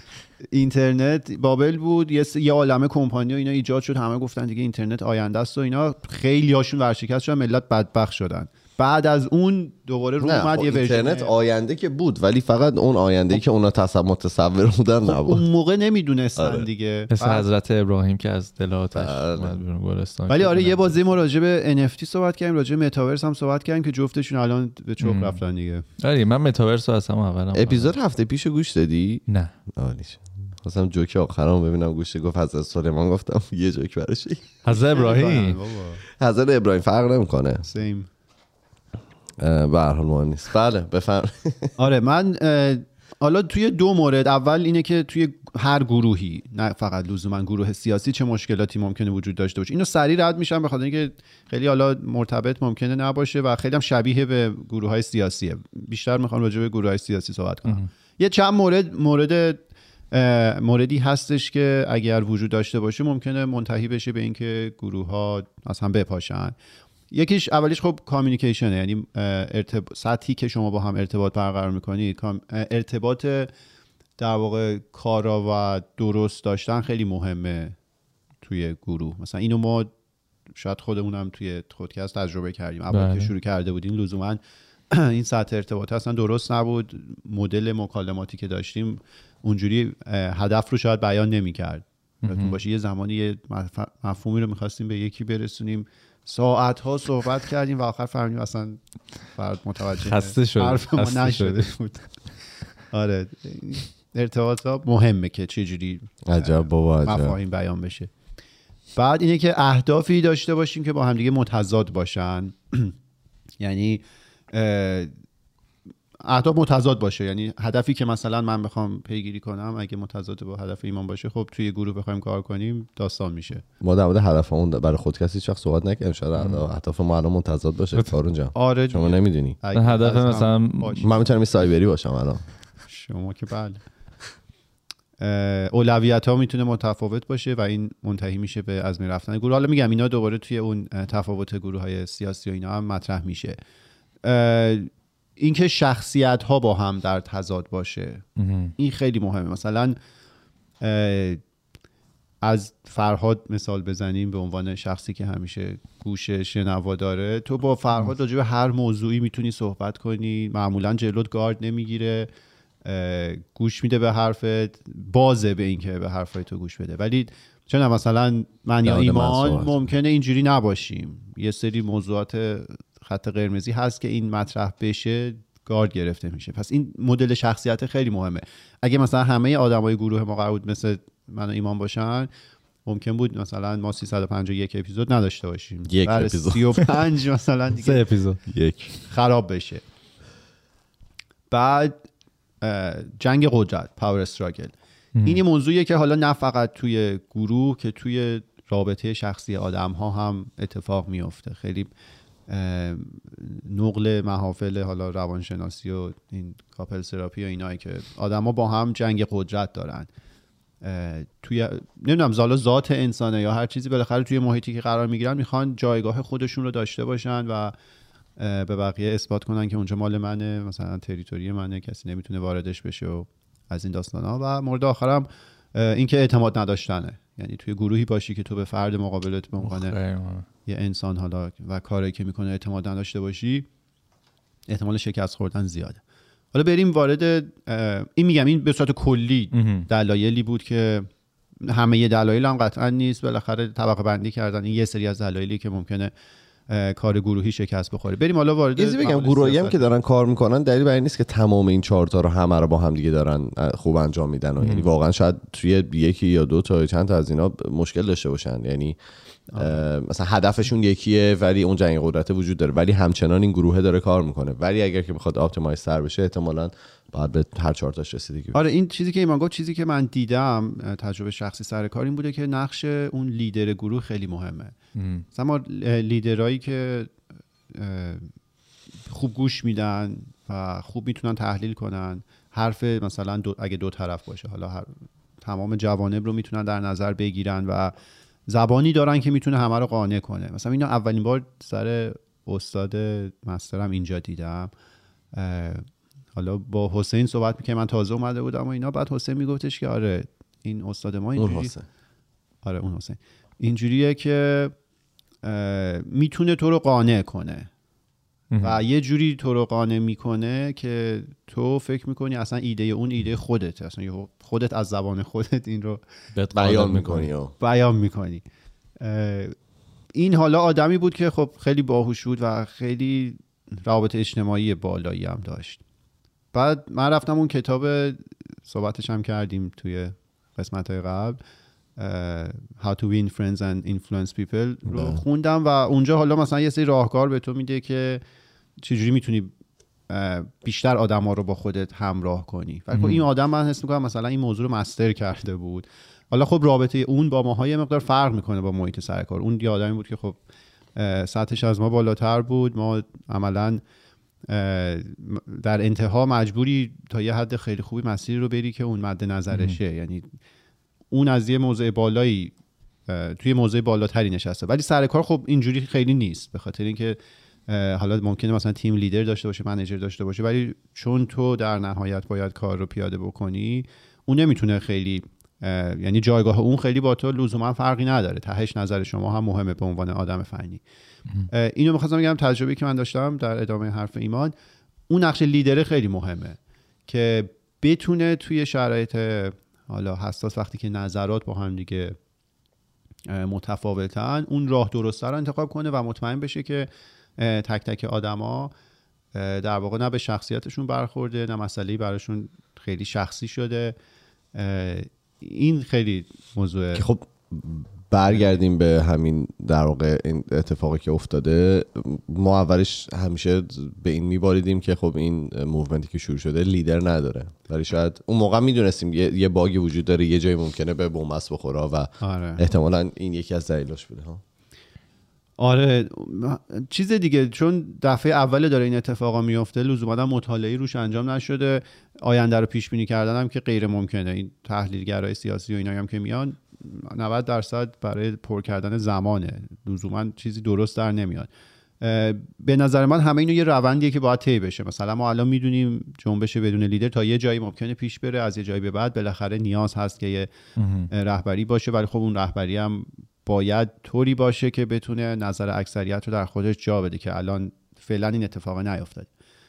اینترنت بابل بود، یه س- یه عالمه کمپانی و اینا ایجاد شد، همه گفتن دیگه اینترنت آینده است و اینا، خیلی هاشون ورشکست شدن، ملت بدبخت شدن. بعد از اون دوباره رو نه اومد خب یه ورژن اینترنت آینده که بود، ولی فقط اون آینده که اونا تصور متصور بودن نبود. اون موقع نمیدونستن آره. دیگه. مثل بعد- حضرت ابراهیم که از دل آتش بله. اومد بیرون گلستان. ولی آره یه بازی ما راجع به ان اف تی صحبت کردیم، راجع به متاورس هم صحبت کردیم که جفتشون الان به چوب ام. رفتن دیگه. آره من متاورس رو اصلا اولم اپیزود هفته پیشو گوش دادی؟ نه عالیش. خواستم جوک آخرام ببینم گوش گفت حضرت سلیمان، گفتم یه جوک براش. حضرت ابراهیم بابا حضرت ابراهیم فرق نمیکنه، سیم. به هر حال مهم نیست. بله بفهم. آره من اه، حالا توی دو مورد، اول اینه که توی هر گروهی، نه فقط لزوما گروه سیاسی، چه مشکلاتی ممکنه وجود داشته باشه. اینو سریع رد میشم به خاطر اینکه خیلی حالا مرتبط ممکنه نباشه و خیلی هم شبیه به گروه های سیاسیه. بیشتر میخوام راجع به گروه های سیاسی صحبت کنم. یه چند مورد مورد اه، موردی هستش که اگر وجود داشته باشه ممکنه منتهی بشه به اینکه گروه ها از هم بپاشن. یکیش اولیش خب کامیونیکیشنه، یعنی ارتب... سطحی که شما با هم ارتباط برقرار میکنید. کام... ارتباط در واقع کارا و درست داشتن خیلی مهمه توی گروه. مثلا اینو ما شاید خودمونم توی پادکست تجربه کردیم، اول بله. که شروع کرده بودیم لزوما این سطح ارتباط اصلا درست نبود، مدل مکالماتی که داشتیم اونجوری هدف رو شاید بیان نمیکرد. یادتون باشه یه زمانی یه مف- مفهومی رو میخواستیم به یکی برسونیم، ساعت ها صحبت کردیم و آخر فهمیدیم اصلا فرد متوجه خسته شده. حرف ما خسته نشده بود. آره ارتباط ها مهمه که چجوری عجب بابا عجب. مفاهیم بیان بشه. بعد اینه که اهدافی داشته باشیم که با همدیگه متضاد باشن. یعنی اه، اهداف متضاد باشه، یعنی هدفی که مثلا من بخوام پیگیری کنم اگه متضاد با هدف ایمان باشه، خب توی گروه بخوایم کار کنیم داستان میشه. ما در مورد هدفمون برای خودکست هیچ وقت صحبت نکردیم، شاید اهداف ما الان متضاد باشه. کارون جان آره شما نمیدونی. اگه هدف از هم مثلا باشه. من میتونم این سایبری باشم الان. شما که بله. اولویت ها میتونه متفاوت باشه و این منتهی میشه به از بین رفتن گروه. حالا میگم اینا دوباره توی اون اه، تفاوت گروه های سیاسی و اینا هم مطرح میشه. اه، اینکه شخصیت ها با هم در تضاد باشه این خیلی مهمه. مثلا اه، از فرهاد مثال بزنیم به عنوان شخصی که همیشه گوش شنوا داره، تو با فرهاد راجع به هر موضوعی میتونی صحبت کنی، معمولا جلوت گارد نمیگیره، گوش میده به حرفت، بازه به این که به حرفای تو گوش بده. ولی چون مثلا من یا ایمان ممکنه اینجوری نباشیم، یه سری موضوعات خط قرمزی هست که این مطرح بشه گارد گرفته میشه. پس این مدل شخصیت خیلی مهمه. اگه مثلا همه آدمای گروه ما قرار بود مثل من و ایمان باشن، ممکن بود مثلا ما سیصد و پنجاه و یک اپیزود نداشته باشیم، یک اپیزود سی و پنج مثلا دیگه سه اپیزود یک خراب بشه. بعد جنگ قدرت، پاور استراگل. این یه موضوعیه که حالا نه فقط توی گروه که توی رابطه شخصی آدم ها هم اتفاق میفته. خیلی نقل محافل حالا روانشناسی و این کاپل تراپی و اینایی که آدم ها با هم جنگ قدرت دارن توی نمیدونم زالا ذات انسانه یا هر چیزی، بالاخره توی محیطی که قرار میگیرن میخوان جایگاه خودشون رو داشته باشن و به بقیه اثبات کنن که اونجا مال منه، مثلا تریتوری منه، کسی نمیتونه واردش بشه و از این داستانا. و مورد آخرم این که اعتماد نداشتنه، یعنی توی گروهی باشی که تو به فرد مقابلت به عنوان یه انسان حالا و کاری که میکنه اعتماد نداشته باشی، احتمال شکست خوردن زیاده. حالا بریم وارد این، میگم این به صورت کلی دلایلی بود که همه ی دلایل هم قطعا نیست، بالاخره طبقه بندی کردن این یه سری از دلایلی که ممکنه کار گروهی شکست بخوره. بریم حالا وارد یه بگم گروهی هم که دارن کار میکنن دلیل بر این نیست که تمام این چهار تا رو همه رو با هم دیگه دارن خوب انجام میدن و یعنی واقعا شاید توی یکی یا دو تا چند تا از اینا مشکل داشته باشن، یعنی مثلا هدفشون یکیه ولی اون جنگ قدرت وجود داره ولی همچنان این گروه داره کار میکنه، ولی اگر که بخواد آپتیمایز تر بشه احتمالاً باید به هر چهار تاش رسیدگی. آره این چیزی که ایمان گفت، چیزی که من دیدم تجربه شخصی سر کار این بوده که نقش اون لیدر گروه خیلی مهمه. مثلا ما لیدرایی که خوب گوش میدن و خوب میتونن تحلیل کنن حرف مثلا دو اگه دو طرف باشه، حالا هر تمام جوانب رو میتونن در نظر بگیرن و زبانی دارن که میتونه همه رو قانع کنه. مثلا اینا اولین بار سر استاد مسترم اینجا دیدم، حالا با حسین صحبت میکنه، من تازه اومده بودم و اینا، بعد حسین میگفتش که آره این استاد ما اینجوری، اون حسین. آره اون حسین اینجوریه که میتونه تو رو قانع کنه و یه جوری تو رو قانع میکنه که تو فکر میکنی اصلا ایده اون ایده خودته، اصلا خودت از زبان خودت این رو بیان میکنی بیان میکنی. این حالا آدمی بود که خب خیلی باهوش بود و خیلی روابط اجتماعی بالایی هم داشت. بعد من رفتم اون کتاب، صحبتش هم کردیم توی قسمت‌های قبل، How to Win Friends and Influence People رو خوندم و اونجا حالا مثلا یه سری راهکار به تو میده که چجوری میتونی بیشتر آدما رو با خودت همراه کنی. و خب این آدم من حس میکنم مثلا این موضوع رو مستر کرده بود. حالا خب رابطه اون با ماها یه مقدار فرق میکنه با محیط سرکار. اون یه آدمی بود که خب سطحش از ما بالاتر بود، ما عملاً در انتها مجبوری تا یه حد خیلی خوبی مسیری رو بری که اون مد نظرشه، یعنی اون از یه موضع بالایی توی موضع بالاتری نشسته، ولی سر کار خب اینجوری خیلی نیست، به خاطر اینکه حالا ممکنه مثلا تیم لیدر داشته باشه، منیجر داشته باشه، ولی چون تو در نهایت باید کار رو پیاده بکنی، اون نمیتونه خیلی، یعنی جایگاه اون خیلی با تو لزوما فرقی نداره، تهش نظر شما هم مهمه به عنوان آدم فنی. اینو می‌خواستم بگم، تجربه‌ای که من داشتم در ادامه حرف ایمان، اون نقش لیدر خیلی مهمه که بتونه توی شرایط حالا حساس، وقتی که نظرات با هم دیگه متفاوتن، اون راه درسته رو انتخاب کنه و مطمئن بشه که تک تک آدما در واقع نه به شخصیتشون برخورده، نه مسئله‌ای براشون خیلی شخصی شده. این خیلی موضوع که خب برگردیم به همین در واقع این اتفاقی که افتاده. ما اولش همیشه به این میباریدیم که خب این موومنتی که شروع شده لیدر نداره، ولی شاید اون موقع میدونستیم یه, یه باگی وجود داره، یه جایی ممکنه به بن‌بست بخوره و آره. احتمالاً این یکی از دلایلش بوده ها. آره چیز دیگه، چون دفعه اول داره این اتفاقا میفته، لزوما مطالعه‌ای روش انجام نشده، آینده رو پیش بینی کردن هم که غیر ممکنه. این تحلیلگرای سیاسی و اینا هم که میان نود درصد برای پر کردن زمانه، لزوما چیزی درست در نمیاد. به نظر من همه اینو یه روندیه که باید طی بشه. مثلا ما الان میدونیم جنبش بدون لیدر تا یه جایی ممکنه پیش بره، از یه جایی به بعد بالاخره نیاز هست که یه رهبری باشه، ولی خب اون رهبری هم باید طوری باشه که بتونه نظر اکثریت رو در خودش جا بده، که الان فعلا این اتفاق نیفتاد.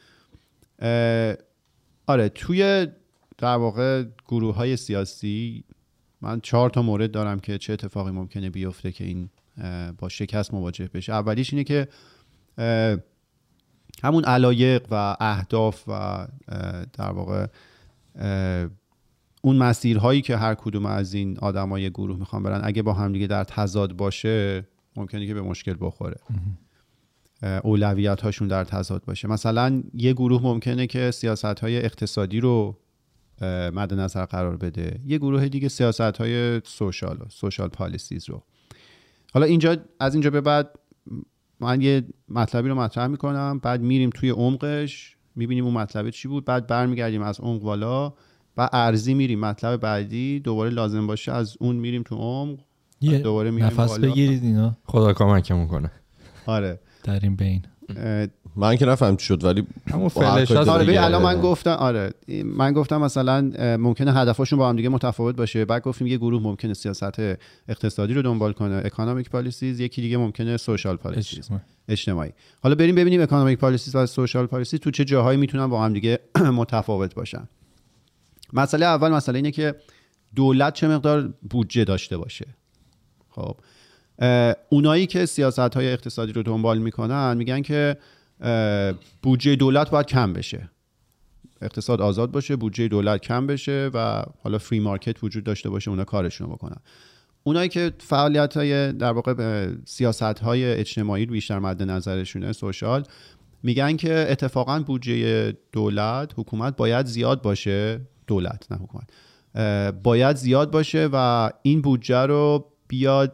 آره توی در واقع گروه‌های سیاسی من چهار تا مورد دارم که چه اتفاقی ممکنه بیفته که این با شکست مواجه بشه. اولیش اینه که همون علایق و اهداف و در واقع اون مسیرهایی که هر کدوم از این آدمای گروه میخوان برن، اگه با هم دیگه در تضاد باشه ممکنه که به مشکل بخوره. اولویت هاشون در تضاد باشه. مثلا یه گروه ممکنه که سیاست های اقتصادی رو مد نظر قرار بده، یه گروه دیگه سیاست های سوشال سوشال پالیسیز رو. حالا اینجا از اینجا به بعد من یه مطلبی رو مطرح میکنم، بعد میریم توی عمقش میبینیم اون مطلب چی بود، بعد برمیگردیم از عمق بالا و ارزی میریم مطلب بعدی، دوباره لازم باشه از اون میریم تو عمق، دوباره میریم نفس بالا. بگیرید اینا، خدا کمکمون کنه. آره در این بین من که نفهم چی شد ولی همون فلشات آره دیگه. الان من گفتم آره من گفتم مثلا ممکنه هدفشون با هم دیگه متفاوت باشه، بعد گفتیم یه گروه ممکنه سیاست اقتصادی رو دنبال کنه، اکونومیک پالیسیز، یکی دیگه ممکنه سوشال پالیسیز، اجتماعی. حالا بریم ببینیم اکونومیک پالیسیز و سوشال پالیسیز تو چه جاهایی میتونن با هم دیگه متفاوت باشن. مسئله اول مسئله اینه که دولت چه مقدار بودجه داشته باشه. خب اونایی که سیاست‌های اقتصادی رو دنبال میکنن میگن که بودجه دولت باید کم بشه، اقتصاد آزاد باشه، بودجه دولت کم بشه و حالا فری مارکت وجود داشته باشه، اونا کارشون رو بکنن. اونایی که فعالیت‌های در واقع سیاست‌های اجتماعی رو بیشتر مد نظرشونه، سوشال، میگن که اتفاقاً بودجه دولت، حکومت باید زیاد باشه، دولت نه حکومت باید زیاد باشه و این بودجه رو بیاد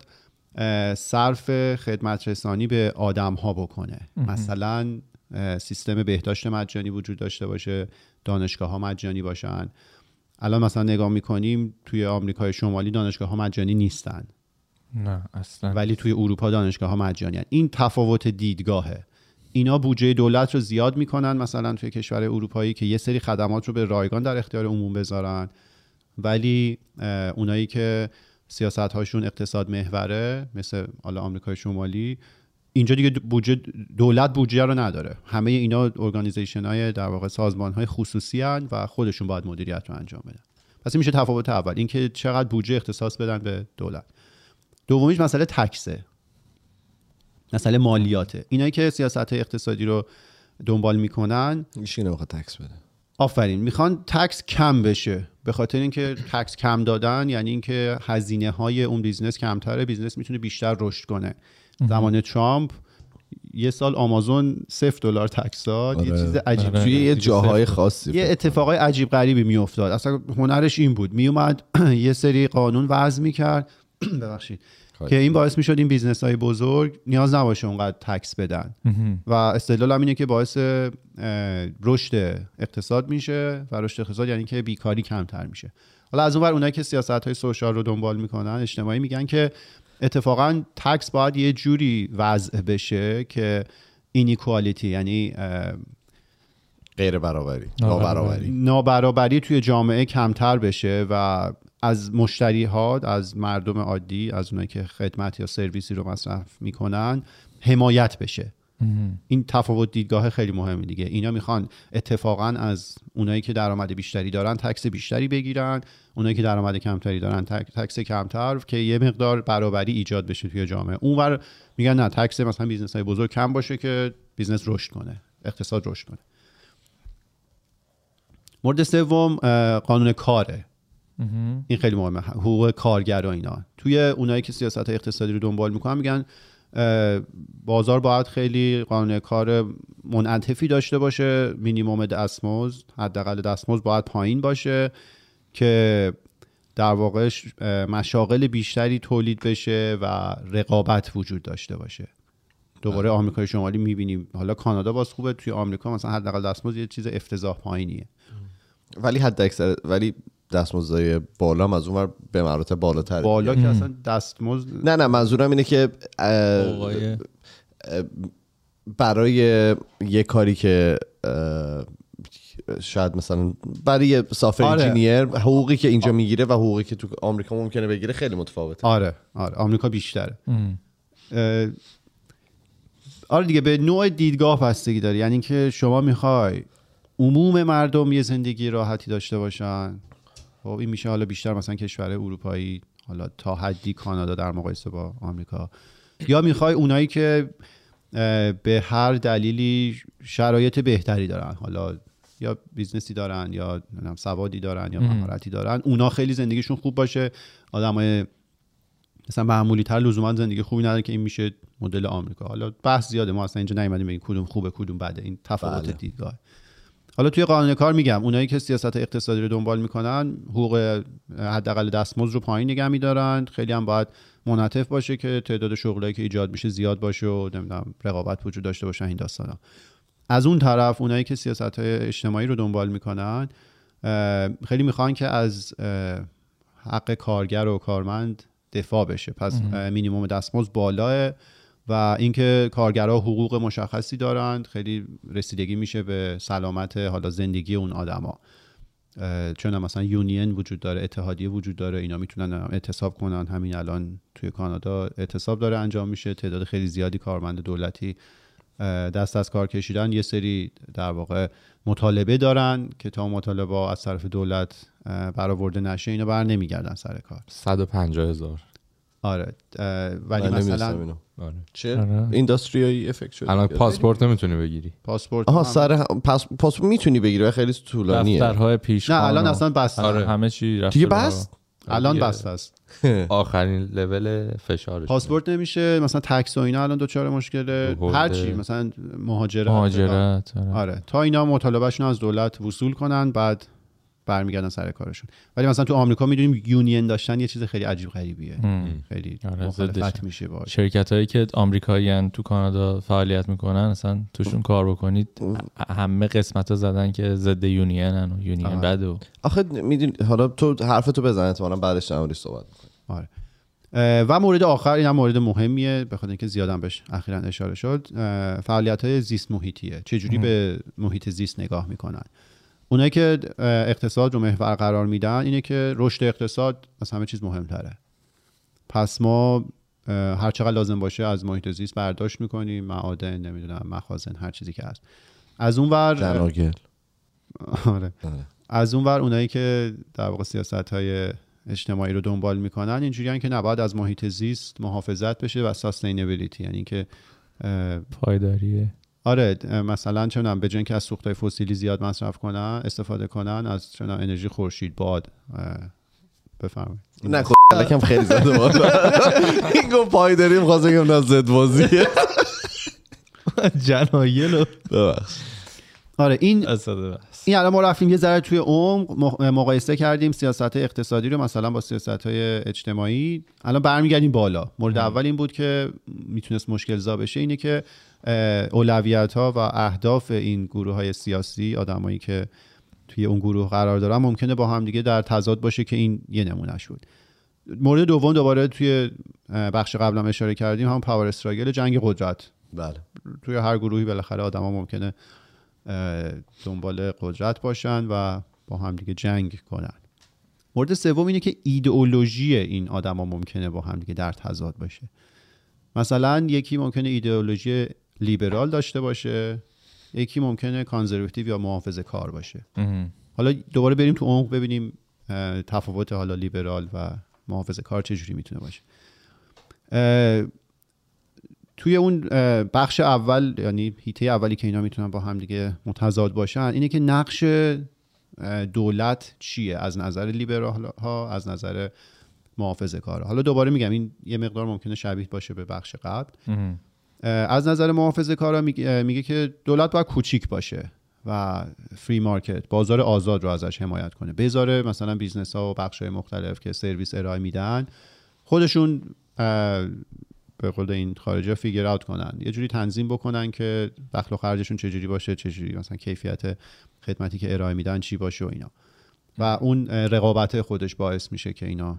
صرف خدمت رسانی به آدم ها بکنه. مثلا سیستم بهداشت مجانی وجود داشته باشه، دانشگاه ها مجانی باشن. الان مثلا نگاه میکنیم توی آمریکای شمالی دانشگاه ها مجانی نیستن، نه اصلا، ولی توی اروپا دانشگاه ها مجانی هن. این تفاوت دیدگاهه. اینا بودجه دولت رو زیاد میکنن مثلا توی کشور اروپایی که یه سری خدمات رو به رایگان در اختیار عموم بذارن، ولی اونایی که سیاست هاشون اقتصاد محوره مثل حالا آمریکای شمالی، اینجا دیگه بودجه دولت بودجه رو نداره. همه اینا ارگانیزیشن های در واقع سازمان های خصوصی هستند و خودشون باید مدیریت رو انجام بدن. پس این میشه تفاوت اول، اینکه چقدر بودجه اختصاص بدن به دولت. دومیش مسئله تکسه، مسئله مالیاته. اینایی که سیاست اقتصادی رو دنبال میکنن هیچ کی نمیخواد تکس بده. آفرین، میخوان تکس کم بشه، به خاطر اینکه تکس کم دادن یعنی اینکه هزینه های اون بیزنس کمتره، بیزنس میتونه بیشتر رشد کنه. زمان ترامپ یه سال آمازون صفر دلار تکس داد. آره. یه چیز عجیب توی یه جاهای خاصی یه اتفاقای عجیب غریبی میافتاد. اصلا هنرش این بود، میومد یه سری قانون وضع میکرد ببخشید که این باعث میشد این بیزنس های بزرگ نیاز نباشه اونقدر تکس بدن و استدلال هم اینه که باعث رشد اقتصاد میشه و رشد اقتصاد یعنی که بیکاری کمتر میشه. حالا از اونور اونایی که سیاست های سوشال رو دنبال میکنن، اجتماعی، میگن که اتفاقا تکس باید یه جوری وضع بشه که اینیکوالیتی یعنی غیر برابری، نابرابری نابرابری توی جامعه کمتر بشه و از مشتری ها، از مردم عادی، از اونایی که خدمت یا سرویسی رو مصرف میکنن حمایت بشه. این تفاوت دیدگاه خیلی مهمه دیگه. اینا میخوان اتفاقا از اونایی که درآمد بیشتری دارن تکس بیشتری بگیرن، اونایی که درآمد کمتری دارن تکس کمتر، که یه مقدار برابری ایجاد بشه توی جامعه. اونور میگن نه، تکس مثلا بیزنس های بزرگ کم باشه که بیزنس رشد کنه، اقتصاد رشد کنه. مورد سوم قانون کاره. این خیلی مهمه، حقوق کارگر و اینا. توی اونایی که سیاست اقتصادی رو دنبال میکنن میگن بازار باید خیلی قانون کار منعطفی داشته باشه، مینیمم دستمزد، حداقل دستمزد باید پایین باشه که در واقع مشاغل بیشتری تولید بشه و رقابت وجود داشته باشه. دوباره آمریکای شمالی میبینیم، حالا کانادا باز خوبه، توی آمریکا مثلا حداقل دستمزد یه چیز افتضاح پایینیه، ولی حد اکثر ولی دستمزدهای بالا هم از اونور به مراتب بالاتره. بالا که اصلا دستمزد نه نه منظورم اینه که برای یه کاری که شاید مثلا برای سافر انجینیر حقوقی که اینجا میگیره و حقوقی که تو آمریکا ممکنه بگیره خیلی متفاوته. آره آره آمریکا بیشتره. آره دیگه، به نوع دیدگاه بستگی داره. یعنی که شما میخوای عموم مردم یه زندگی راحتی داشته باشن، خب این میشه حالا بیشتر مثلا کشور اروپایی، حالا تا حدی کانادا در مقایسه با آمریکا، یا میخوای اونایی که به هر دلیلی شرایط بهتری دارن، حالا یا بیزنسی دارن یا سوادی دارن یا مهارتی دارن، اونا خیلی زندگیشون خوب باشه، آدمای مثلا معمولی تر لزوما زندگی خوبی نداره که این میشه مدل آمریکا. حالا بحث زیاده، ما اصلا اینجا نمی‌دونیم بگیم کدوم خوبه کدوم بده، این تفاوت بله. دیدگاه. حالا توی قانون کار میگم اونایی که سیاست اقتصادی رو دنبال میکنن حقوق حداقل دستمزد رو پایین نگه میدارن، خیلی هم باید منعطف باشه که تعداد شغلایی که ایجاد میشه زیاد باشه و نمیدونم رقابت وجود داشته باشه این داستانا. از اون طرف اونایی که سیاست‌های اجتماعی رو دنبال میکنن خیلی میخوان که از حق کارگر و کارمند دفاع بشه، پس مینیمم دستمزد بالاه و اینکه کارگرها حقوق مشخصی دارند، خیلی رسیدگی میشه به سلامت حالا زندگی اون آدما، چون مثلا یونین وجود داره، اتحادیه وجود داره، اینا میتونن اعتصاب کنن. همین الان توی کانادا اعتصاب داره انجام میشه، تعداد خیلی زیادی کارمند دولتی دست از کار کشیدن، یه سری در واقع مطالبه دارن که تا مطالبه از طرف دولت برآورده نشه اینا بر نمیگردن سر کار. صد و پنجاه هزار. آره ولی مثلا آره. چه اینداستریایی افکت شده الان پاسپورت نمیتونی بگیری. پاسپورت آها سر پاس پاسپورت میتونی بگیری و خیلی طولانیه. دفترهای پیش نه الان اصلا بس آره. همه چی رفته دیگه بس الان بس است. آخرین لول فشارش پاسپورت نمیشه، مثلا تکس و اینا الان دوچار مشکله، هر چی مثلا مهاجرت مهاجرت آره. آره تا اینا مطالبهشون از دولت وصول کنن بعد برمیگردن سر کارشون. ولی مثلا تو آمریکا میدونیم یونین داشتن یه چیز خیلی عجیب غریبیه، خیلی آره مخالفت میشه باشه. شرکتایی که آمریکاییان تو کانادا فعالیت میکنن اصلا توشون کار بکنید همه قسمتا زدن که ضد یونینن و یونین بده و آخه میدونی حالا تو حرفتو بزن احتمالاً بعدش در موردش صحبت می‌کنیم. آره و مورد آخر این هم مورد مهمیه به خاطر اینکه زیادم بهش اخیراً اشاره شد، فعالیت‌های زیست محیطیه. چه جوری به محیط زیست نگاه میکنن اونایی که اقتصاد رو محور قرار میدن؟ اینه که رشد اقتصاد از همه چیز مهمتره، پس ما هر چقدر لازم باشه از محیط زیست برداشت میکنیم، معادن نمیدونم مخازن هر چیزی که هست. از اون ور جناگل آره از اون ور اونایی که در واقع سیاست‌های اجتماعی رو دنبال میکنن اینجوریان که نباید از محیط زیست محافظت بشه و ساستینبیلیتی، یعنی که پایداریه. آره مثلا چه می‌دونم به جای اینکه از سوختهای فسیلی زیاد مصرف کنن استفاده کنن از چه می‌دونم انرژی خورشید باد. بفرمایید. نه خودم خیلی زده بود این گفت پایداری می‌خواست بگم نه زد بازیه جنایلو ببخش. آره این اصلا این الان ما رفتیم یه ذره توی عمق مقایسه کردیم سیاست اقتصادی رو مثلا با سیاست‌های اجتماعی. الان برمیگردیم بالا. مورد اول این بود که میتونست مشکل زا بشه، اینه که اولویت‌ها و اهداف این گروه‌های سیاسی، آدمایی که توی اون گروه قرار دارن ممکنه با هم دیگه در تضاد باشه که این یه نمونه شد. مورد دوم دوباره توی بخش قبلا اشاره کردیم، هم پاور استراگل، جنگ قدرت. بله توی هر گروهی بالاخره آدما ممکنه دنبال قدرت باشن و با هم دیگه جنگ کنن. مورد سوم اینه که ایدئولوژی این آدما ممکنه با هم دیگه در تضاد باشه. مثلا یکی ممکنه ایدئولوژی لیبرال داشته باشه، یکی ممکنه کانزرواتیو یا محافظه کار باشه. حالا دوباره بریم تو عمق ببینیم تفاوت حالا لیبرال و محافظه کار چجوری میتونه باشه. توی اون بخش اول یعنی هیته اولی که اینا میتونن با هم دیگه متضاد باشن، اینه که نقش دولت چیه از نظر لیبرال ها، از نظر محافظه کار. حالا دوباره میگم این یه مقدار ممکنه شبیه باشه به بخش قبل. از نظر محافظه کارا میگه, میگه که دولت باید کوچیک باشه و فری مارکت، بازار آزاد رو ازش حمایت کنه، بذاره مثلا بیزنس ها و بخش های مختلف که سرویس ارائه میدن خودشون به قول این خارجی فیگر اوت کنن، یه جوری تنظیم بکنن که دخل و خرجشون چجوری باشه، چجوری مثلا کیفیت خدمتی که ارائه میدن چی باشه و اینا. و اون رقابت خودش باعث میشه که اینا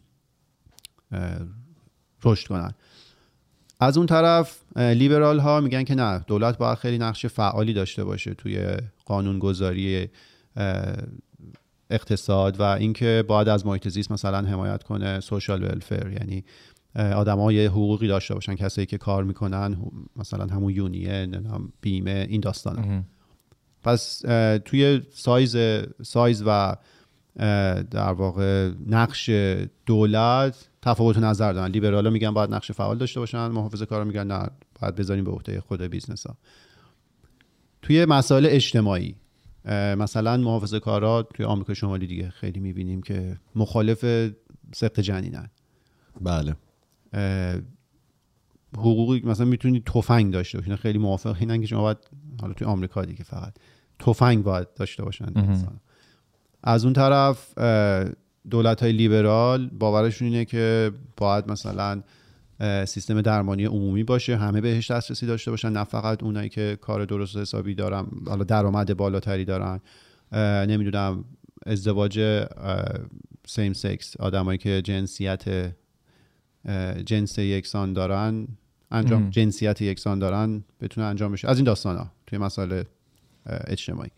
رشد کنن. از اون طرف لیبرال ها میگن که نه، دولت باید خیلی نقش فعالی داشته باشه توی قانونگذاری اقتصاد و اینکه باید از محیط زیست مثلا حمایت کنه، سوشال ولفر، یعنی آدم‌ها یه حقوقی داشته باشن، کسایی که کار میکنن مثلا همون یونین، بیمه، این داستانا. پس توی سایز سایز و در واقع نقش دولت تفاوت نظر دارن. لیبرالا میگن باید نقش فعال داشته باشن، محافظه‌کارا میگن نه، باید بذاریم به عهده خود بیزنس‌ها. توی مسائل اجتماعی مثلا محافظه‌کارا توی آمریکا شمالی دیگه خیلی میبینیم که مخالف سقط جنینن. بله. حقوقی مثلا میتونید تفنگ داشته باشین. خیلی موافق اینن که شما باید، حالا توی آمریکا دیگه فقط تفنگ باید داشته باشن. از اون طرف دولت‌های لیبرال باورشون اینه که باید مثلا سیستم درمانی عمومی باشه، همه بهش دسترسی داشته باشن، نه فقط اونایی که کار درست و حسابی دارن، حالا درآمد بالاتری دارن، نمیدونم ازدواج سیم سکس، آدمایی که جنسیت جنس یکسان دارن انجام ام. جنسیت یکسان دارن بتونه انجام بشه. از این داستانا توی مسائل اجتماعی.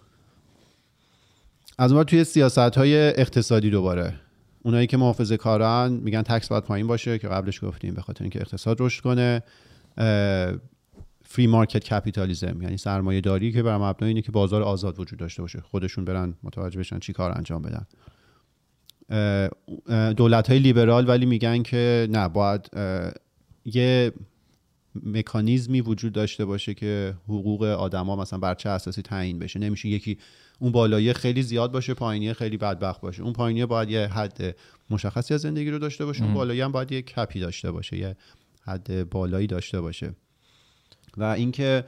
از اون توی سیاست‌های اقتصادی دوباره اونایی که محافظه کارن میگن تکس باید پایین باشه که قبلش گفتیم به خاطر اینکه اقتصاد رشد کنه. فری مارکت کپیتالیسم یعنی سرمایه داری که بر مبنای اینه که بازار آزاد وجود داشته باشه، خودشون برن متوجه بشن چی کار انجام بدن. دولت‌های لیبرال ولی میگن که نه، باید یه مکانیزمی وجود داشته باشه که حقوق آدما مثلا بر چه اساسی تعیین بشه. نمیشه یکی اون بالایی خیلی زیاد باشه، پایینی خیلی بدبخت باشه. اون پایینی باید یه حد مشخصی از زندگی رو داشته باشه، اون بالایی هم باید یه کپی داشته باشه، یه حد بالایی داشته باشه. و اینکه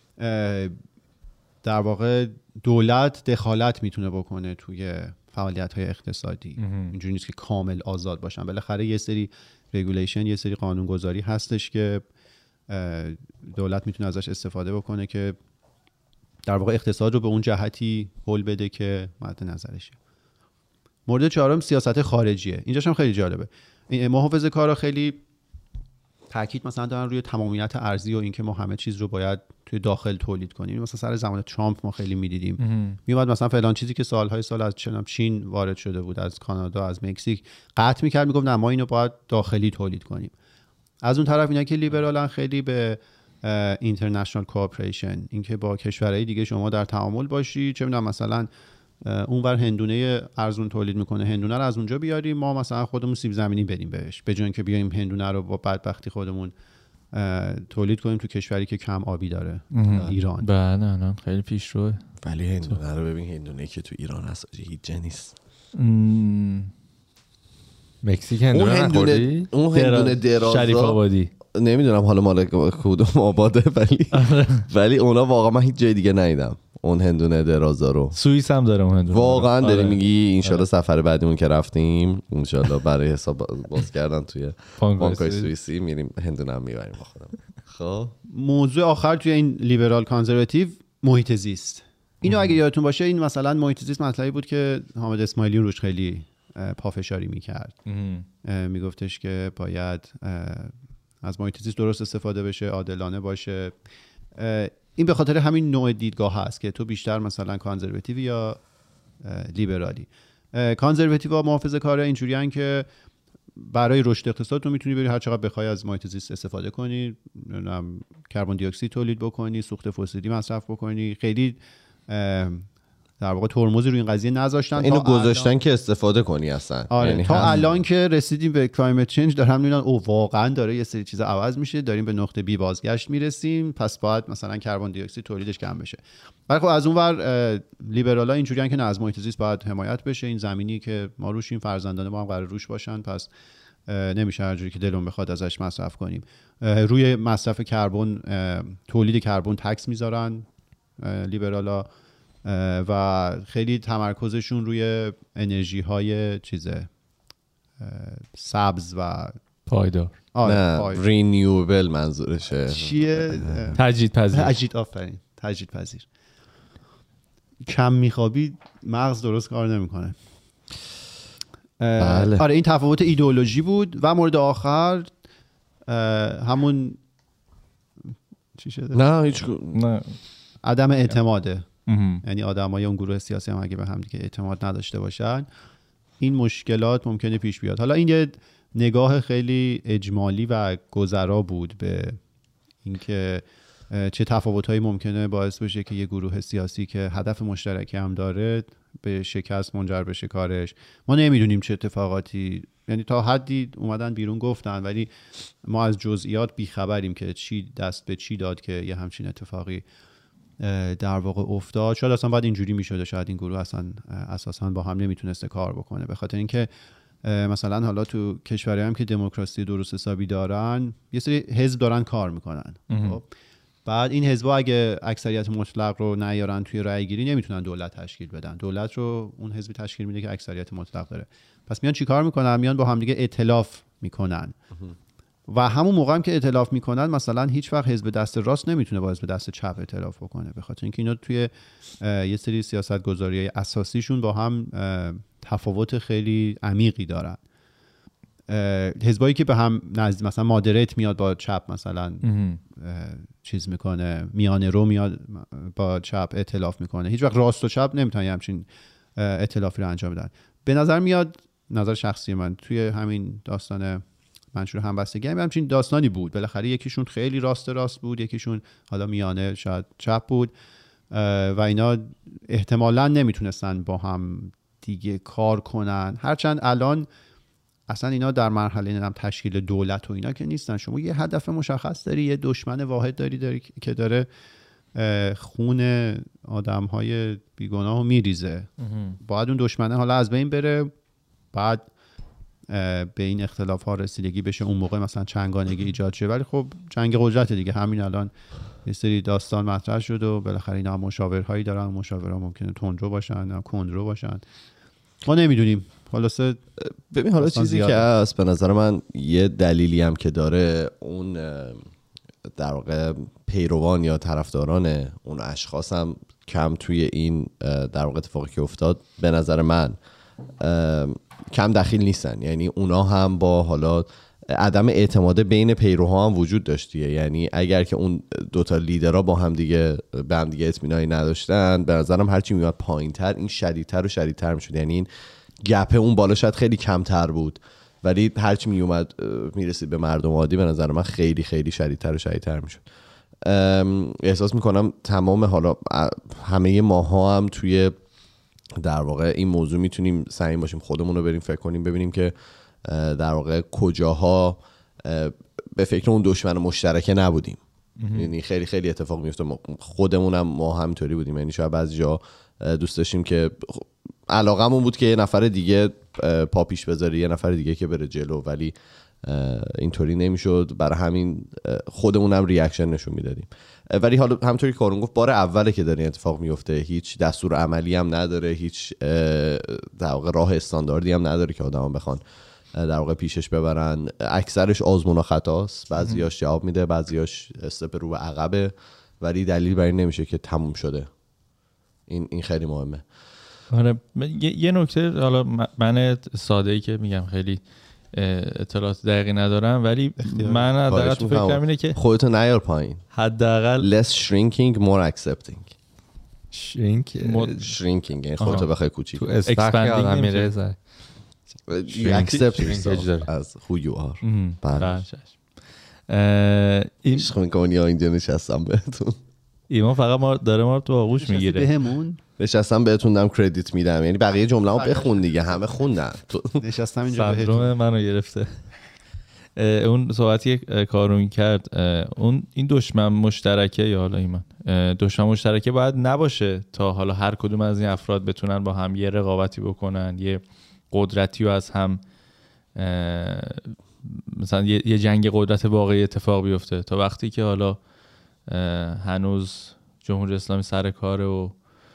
در واقع دولت دخالت میتونه بکنه توی فعالیت‌های اقتصادی. اینجوری نیست که کامل آزاد باشن. بالاخره یه سری رگولیشن، یه سری قانونگذاری هستش که دولت میتونه ازش استفاده بکنه که در واقع اقتصاد رو به اون جهتی هل بده که مد نظرشه. مورد چهارم سیاست خارجیه. اینجاش هم خیلی جالبه. محافظه کارا خیلی تاکید مثلا دارن روی تمامیت ارضی و اینکه ما همه چیز رو باید توی داخل تولید کنیم. مثلا سر زمان ترامپ ما خیلی میدیدیم میومد مثلا فلان چیزی که سالهای سال از چین وارد شده بود، از کانادا، از مکزیک، قطع میکرد، میگفت نه ما اینو باید داخلی تولید کنیم. از اون طرف اینا که لیبرالن خیلی به اینترنشنال کوآپریشن، اینکه با کشورهای دیگه شما در تعامل باشی، چه میدونم مثلا اونور هندونه ارزون تولید میکنه، هندونه رو از اونجا بیاریم، ما مثلا خودمون سیب زمینی بدیم بهش، به جای اینکه بیایم هندونه رو با بدبختی خودمون تولید کنیم تو کشوری که کم آبی داره. ایران بله نه خیلی پیشروه. ولی هندونه رو ببین، هندونه که تو ایران هست هیچ نیست. مکزیک هندونه نخوردی؟ اون هندونه درازا شریف آبادی نمیدونم حالا مال کدوم آباده، ولی ولی اونا واقعا من هیچ جای دیگه ندیدم اون هندونه درازا رو. سوئیس هم داره اون هندونه. واقعا داری آره. میگی ان آره. سفر بعدیمون که رفتیم ان شاءالله برای حساب باز کردن توی بانک‌های سوئیسی میریم هندونه هم میبریم با خودم. خب موضوع آخر توی این لیبرال کانزرواتیو محیط زیست. اینو اگه یادتون باشه این مثلا محیط زیست مطلبی بود که حامد اسماعیلی روش خیلی پافشاری میکرد. میگفتش که باید از محیط زیست درست استفاده بشه، عادلانه باشه. این به خاطر همین نوع دیدگاه هست که تو بیشتر مثلا کانزرواتیو یا لیبرالی. کانزرواتیو ها محافظه کاره اینجوریان که برای رشد اقتصاد تو میتونی بری هر چقدر بخوای از محیط زیست استفاده کنی، نمیدونم کربن دی اکسید تولید بکنی، سوخت فسیلی مصرف بکنی. خیلی در واقع ترمزی روی این قضیه نذاشتن، اینو گذاشتن الان... که استفاده کنی اصلا. آره یعنی تا هم... الان که رسیدیم به کلایمت چنج دارم میبینن او واقعا داره یه سری چیزا عوض میشه، داریم به نقطه بی بازگشت میرسیم، پس باید مثلا کربن دی اکسید تولیدش کم بشه. ولی خب از اون ور لیبرالا اینجوریان که نه، از محیط زیست باید حمایت بشه، این زمینی که ما روشیم فرزندان ما هم قرار روش باشن، پس نمیشه هر جوری که دلمون بخواد ازش مصرف کنیم. روی مصرف کربن، تولید کربن تکس میذارن لیبرالا و خیلی تمرکزشون روی انرژی های چیزه سبز و پایدار. نه رینیوبل منظورشه. چیه؟ تجدید پذیر. تجدید آفرین تجدید پذیر. کم میخوابی مغز درست کار نمیکنه. بله. آره این تفاوت ایدئولوژی بود. و مورد آخر همون چی شده؟ نه هیچ نه عدم اعتماده. یعنی آدمای اون گروه سیاسی هم اگه به هم دیگه اعتماد نداشته باشن این مشکلات ممکنه پیش بیاد. حالا این یه نگاه خیلی اجمالی و گذرا بود به اینکه چه تفاوت‌هایی ممکنه باعث بشه که یه گروه سیاسی که هدف مشترکی هم داره به شکست منجر بشه کارش. ما نمیدونیم چه اتفاقاتی، یعنی تا حدی اومدن بیرون گفتن ولی ما از جزئیات بیخبریم که چی دست به چی داد که یه همچین اتفاقی در واقع افتاد. شاید اصلا بعد اینجوری میشده، شاید این گروه اصلا اساسا با هم نمیتونسته کار بکنه، به خاطر اینکه مثلا حالا تو کشوری هم که دموکراسی درست حسابی دارن یه سری حزب دارن کار میکنن، خب بعد این حزب‌ها اگه اکثریت مطلق رو نیارن توی رأی گیری نمیتونن دولت تشکیل بدن. دولت رو اون حزبی تشکیل میده که اکثریت مطلق داره. پس میان چیکار میکنن؟ میان با هم دیگه ائتلاف میکنن و همون موقع هم که ائتلاف میکنن مثلا هیچ وقت حزب دست راست نمیتونه با حزب دست چپ ائتلاف بکنه، به خاطر اینکه اینا توی یه سری سیاست‌گذاری‌های اساسیشون با هم تفاوت خیلی عمیقی دارن. حزبایی که به هم نزدیک، مثلا مادریت میاد با چپ مثلا چیز میکنه، میانه رو میاد با چپ ائتلاف میکنه، هیچ وقت راست و چپ نمیتونن همچین ائتلافی رو انجام بدن. به نظر میاد، نظر شخصی من، توی همین داستان منشور همبستگی هم همچین داستانی بود. بالاخره یکیشون خیلی راست راست بود، یکیشون حالا میانه شاید چپ بود و اینا احتمالاً نمیتونستن با هم دیگه کار کنن. هرچند الان اصلا اینا در مرحله نم تشکیل دولت و اینا که نیستن. شما یه هدف مشخص داری، یه دشمن واحد داری, داری که داره خون آدم‌های بیگناه رو میریزه. باید اون دشمنه حالا از بین بره، بعد به این اختلاف‌ها رسیدگی بشه، اون موقع مثلا چنگانگی ایجاد شه. ولی خب جنگ قدرت دیگه، همین الان یه سری داستان مطرح شد و بالاخره اینا مشاورهایی دارن، مشاورها ممکنه تندرو باشن یا کندرو باشن، ما نمیدونیم. خلاصه ببین حالا چیزی زیاده. که هست به نظر من یه دلیلی هم که داره، اون در واقع پیروان یا طرفداران اون اشخاص هم کم توی این در واقع اتفاقی که افتاد به نظر من کم دخیل نیستن. یعنی اونا هم با حالا عدم اعتماد بین پیروها هم وجود داشتیه. یعنی اگر که اون دوتا لیدرها با هم دیگه به هم دیگه اطمینانی نداشتن، به نظرم هرچی میاد پایین‌تر این شدیدتر و شدیدتر میشد. یعنی این گپ اون بالا شاید خیلی کمتر بود، ولی هرچی می اومد میرسید به مردم عادی به نظر من خیلی خیلی شدیدتر و شدیدتر میشد. احساس میکنم تمام حالا همه ماها هم توی در واقع این موضوع میتونیم سعی باشیم خودمون رو بریم فکر کنیم ببینیم که در واقع کجاها به فکر اون دشمن مشترکه نبودیم. یعنی خیلی خیلی اتفاق میفته، خودمون هم ما همینطوری بودیم. یعنی شاید بعضی جا دوست داشتیم که علاقمون بود که یه نفر دیگه پا پیش بذاره، یه نفر دیگه که بره جلو، ولی اینطوری نمیشد. برای همین خودمون هم ریاکشن نشون میدادیم. ولی حالا همونطوری که کارون گفت، بار اوله که داره اتفاق میفته، هیچ دستور عملی هم نداره، هیچ در واقع راه استانداردی هم نداره که آدما بخوان در واقع پیشش ببرن. اکثرش آزمون و خطاست، بعضیاش جواب میده، بعضیاش استپ رو به عقبه، ولی دلیل بر این نمیشه که تموم شده. این این خیلی مهمه. آره یه نکته، حالا من ساده‌ای که میگم خیلی اطلاعات دقیقی ندارم، ولی من حداقل تو فکرم اینه که خودتو نیار پایین. حداقل less shrinking more accepting. shrink shrinking یعنی خودتو بخوای کوچیک تو استک آدم میره accept yourself as who you are. بله. این شخم کنی ها اینجا نشستم بهتون. ایمان فقط ما داره ما رو تو آغوش میگیره. بهمون نشستم بهتون دارم کردیت میدم. یعنی بقیه جمله‌مو بخون دیگه، همه خوندن. نشستم اینجا بهتون. سندروم منو گرفته. اون صحبتی کارون کرد، اون این دشمن مشترکه یا حالا ایمان دشمن مشترکه باید نباشه تا حالا هر کدوم از این افراد بتونن با هم یه رقابتی بکنن، یه قدرتی رو از هم مثلا یه جنگ قدرت واقعی اتفاق بیفته. تا وقتی که حالا هنوز جمهوری اسلامی سر کاره و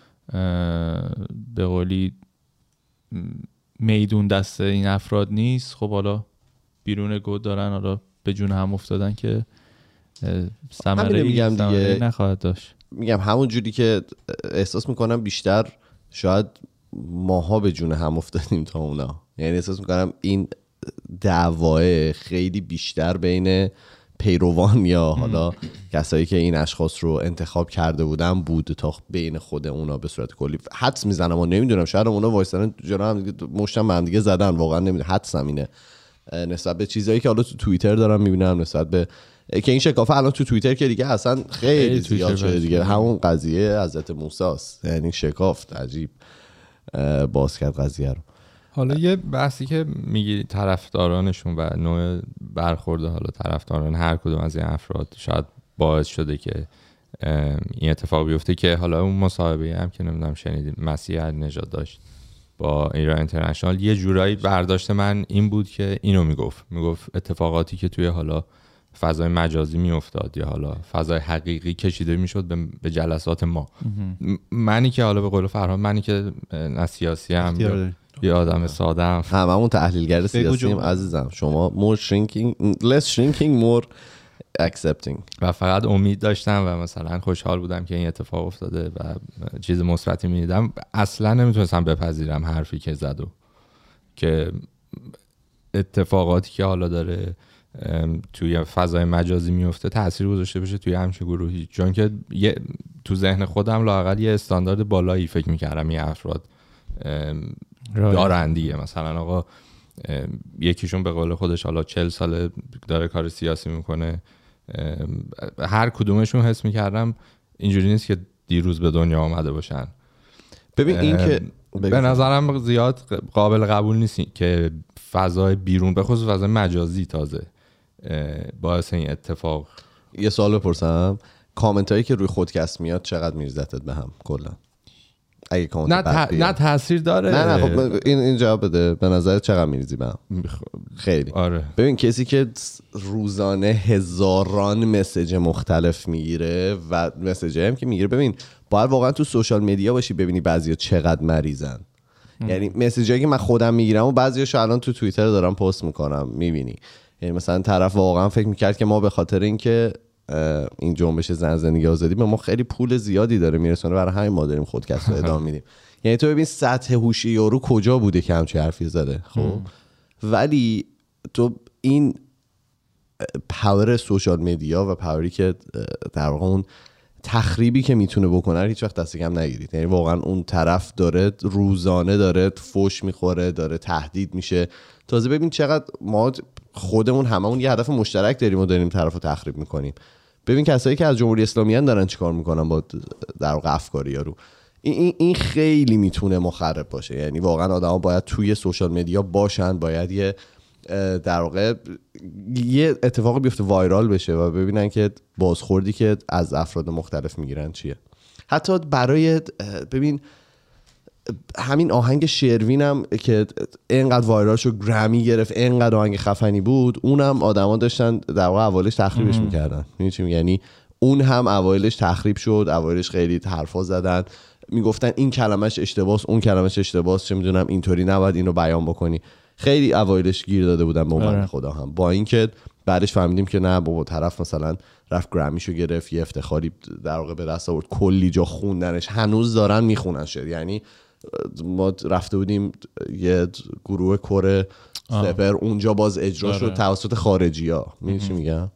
به قولی میدون دست این افراد نیست، خب حالا بیرون گود دارن، حالا به جون هم افتادن که ثمره میگم دیگه نخواهد داشت. میگم همون جوری که احساس میکنم بیشتر شاید ماها به جون هم افتادیم تا اونا. یعنی احساس میکنم این دعواه خیلی بیشتر بین پیروان یا حالا کسایی که این اشخاص رو انتخاب کرده بودن بود تا بین خود اونا به صورت کلی. حدس میزنم و نمیدونم، شاید اونا وایسن جلو هم دیگه مشتم به هم دیگه زدن، واقعا نمیدونم، حدسم اینه نسبت به چیزایی که حالا تو توییتر دارم میبینم، نسبت به که این شکافه الان تو توییتر که دیگه اصلا خیلی زیاد شده دیگه. همون قضیه حضرت موسی است، یعنی شکافت عجیب باز کرد قضیه رو. حالا یه بحثی که میگی طرفدارانشون و نوع برخورد حالا طرفداران هر کدوم از این افراد شاید باعث شده که این اتفاق بیفته، که حالا اون مصاحبه هم که نمیدونم شنیدیم مسیح نژاد داشت با ایران اینترنشنال یه جورایی برداشت من این بود که اینو میگفت میگفت اتفاقاتی که توی حالا فضای مجازی میافتاد یا حالا فضای حقیقی کشیده میشد به جلسات ما. منی که حالا به قول فرهاد منی که نه سیاسی ام یا یه آدم ساده ام، هممون تحلیلگر سیاسی ام عزیزم. شما more shrinking less shrinking more accepting و فقط امید داشتم و مثلا خوشحال بودم که این اتفاق افتاده و چیز مثبتی می‌دیدم. اصلا نمیتونستم بپذیرم حرفی که زد و که اتفاقاتی که حالا داره توی فضای مجازی میفته تأثیر گذاشته بشه توی همچین گروهی، چون که یه تو ذهن خودم لااقل یه استاندارد بالایی فکر می‌کردم این افراد دارن دیگه. مثلا آقا یکیشون به قول خودش حالا چهل ساله داره کار سیاسی میکنه، هر کدومشون حس میکردم اینجوری نیست که دیروز به دنیا آمده باشن. ببین این که به نظرم زیاد قابل قبول نیست که فضای بیرون به خصوص فضای مجازی تازه باعث این اتفاق. یه سوال بپرسم، کامنت هایی که روی خودکست میاد چقدر میرزتت به هم کلا؟ اگه کامنت نه بد نه تاثیر داره. نه نه خب این این جواب بده. به نظرت چقدر میریزی به هم؟ خیلی. آره. ببین کسی که روزانه هزاران مسیج مختلف میگیره و مسیجایی هم که میگیره، ببین باید واقعا تو سوشال مدیا باشی ببینی بعضیا چقدر مریضن. یعنی مسیجایی که من خودم میگیرم و بعضیاشو الان تو توییتر دارم پست میکنم میبینی. یعنی مثلا طرف واقعا فکر میکرد که ما به خاطر اینکه این جنبش زن زندگی آزادی به ما خیلی پول زیادی داره میرسونه برای همین ما داریم خودکست رو ادامه میدیم. یعنی تو ببین سطح هوشی یارو کجا بوده که همچین حرفی زده. خب ولی تو این پاور سوشال مدیا و پاوری که در واقع اون تخریبی که میتونه بکنه هیچ وقت دست کم نگیرید. یعنی واقعا اون طرف داره روزانه داره فوش میخوره، داره تهدید میشه. تازه ببین چقدر ما خودمون هممون یه هدف مشترک داریم و داریم طرفو تخریب میکنیم. ببین کسایی که از جمهوری اسلامی ان دارن چیکار میکنن با در واقع افکاری یارو. این این خیلی میتونه مخرب باشه. یعنی واقعا آدما باید توی سوشال مدیا باشن، باید یه در واقع یه اتفاقی بیفته وایرال بشه و ببینن که بازخوردی که از افراد مختلف میگیرن چیه. حتی برای ببین همین آهنگ شروینم که اینقدر وایرال شد، گرمی گرفت، اینقدر آهنگ خفنی بود، اونم آدما داشتن در واقع اولش تخریبش میکردن. می‌دونی چی میگم؟ یعنی اون هم اوایلش تخریب شد، اوایلش خیلی حرفا زدن، میگفتن این کلمش اشتباهه، اون کلمش اشتباهه، چه میدونم اینطوری نباید اینو بیان بکنی. خیلی اوایلش گیر داده بودن به من خدا هم. با اینکه بعدش فهمیدیم که نه بابا طرف مثلا رفت گرمیشو گرفت، یه افتخاری در واقع به دست آورد، کلی جا خوندنش، هنوز دارن میخونن شد. یعنی ما رفته بودیم یه گروه کره سپر اونجا باز اجرا شد توسط خارجی ها. میدونی چی میگم؟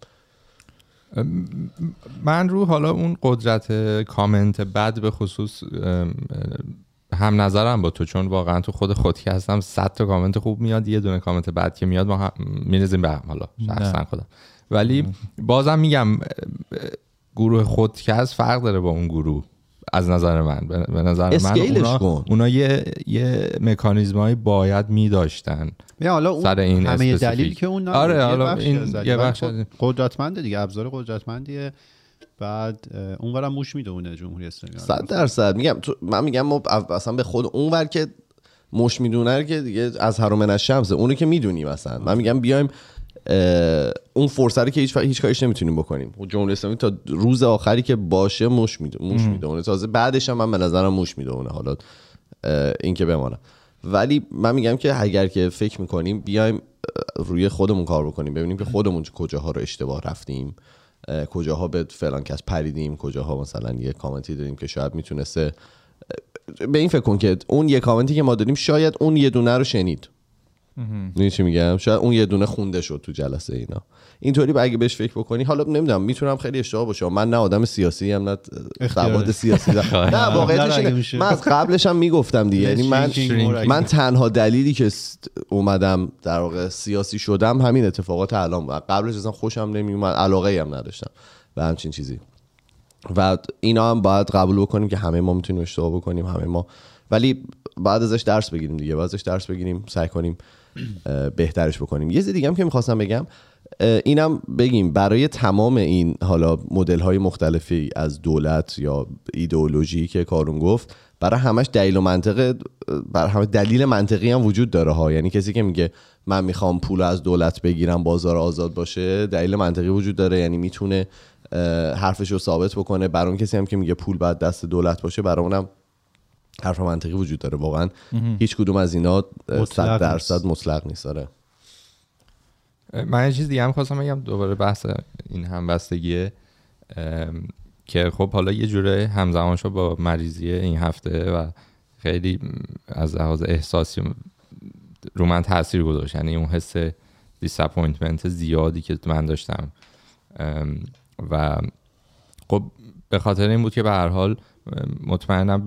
من رو حالا اون قدرت کامنت بد به خصوص هم نظرم با تو، چون واقعا تو خود خودی هستم صد تا کامنت خوب میاد، یه دونه کامنت بد که میاد ما میرزیم به هم حالا شخصا خودم. ولی بازم میگم گروه خودکست فرق داره با اون گروه از نظر من. به نظر من اونا, اونا یه, یه مکانیزمایی باید میداشتن. حالا اون سر این همه دلیلی که اون آره حالا این یه بخش قدرتمنده دیگه، ابزار قدرتمندیه. بعد اونورم موش میدونه جمهوری اسلامی صد درصد. میگم تو من میگم ما اصلا به خود اونور که موش میدونه که دیگه از حرام الشمس اونو که میدونیم. مثلا من میگم بیایم اون فرصتی که هیچ هیچ کاریش نمیتونیم بکنیم. جمهوری اسلامی تا روز آخری که باشه موش میدونه موش میدونه تازه بعدش هم من به نظرم موش میدونه. حالا این که بمونه. ولی من میگم که اگر که فکر میکنیم بیایم روی خودمون کار بکنیم، ببینیم که خودمون کجاها رو اشتباه رفتیم، کجاها به فلان کس پریدیم، کجاها مثلا یه کامنتی دادیم که شاید میتونسته. به این فکر کن که اون یه کامنتی که ما دادیم شاید اون یه دونه رو شنید. میدونی چی میگم؟ شاید اون یه دونه خونده شد تو جلسه اینا. اینطوری اگه بهش فکر بکنی، حالا نمیدونم میتونم خیلی اشتباه باشه، من نه آدم سیاسی ام نه سواد سیاسی دارم. نه واقعیتش من از قبلش هم میگفتم دیگه. یعنی من من تنها دلیلی که اومدم در واقع سیاسی شدم همین اتفاقات الان بود. قبلش اصلا خوشم نمیومد، علاقه ای هم نداشتم به همچین چیزی. و اینا هم باید قبول بکنیم که همه ما میتونیم اشتباه بکنیم، همه ما، ولی بعد ازش درس بگیریم دیگه. بعد ازش درس بگیریم، سعی کنیم بهترش بکنیم. یه چیز دیگه هم که می‌خواستم بگم، اینم بگیم برای تمام این حالا مدل های مختلفی از دولت یا ایدئولوژی که کارون گفت، برای همش دلیل و منطقه، برای همه دلیل منطقی هم وجود داره ها. یعنی کسی که میگه من میخوام پول از دولت بگیرم بازار آزاد باشه، دلیل منطقی وجود داره، یعنی میتونه حرفش رو ثابت بکنه. برای اون کسی هم که میگه پول باید دست دولت باشه، برای اونم حرف منطقی وجود داره. واقعا هیچ کدوم از اینا صد درصد مطلق نیست. آره من یه چیز دیگه هم خواستم بگم دوباره بحث این همبستگیه که خب حالا یه جوره همزمان شد با مریضی این هفته و خیلی از لحاظ احساسی رو من تاثیر گذاشت. یعنی اون حس دیساپوینتمنت زیادی که من داشتم و خب به خاطر این بود که به هر حال مطمئنم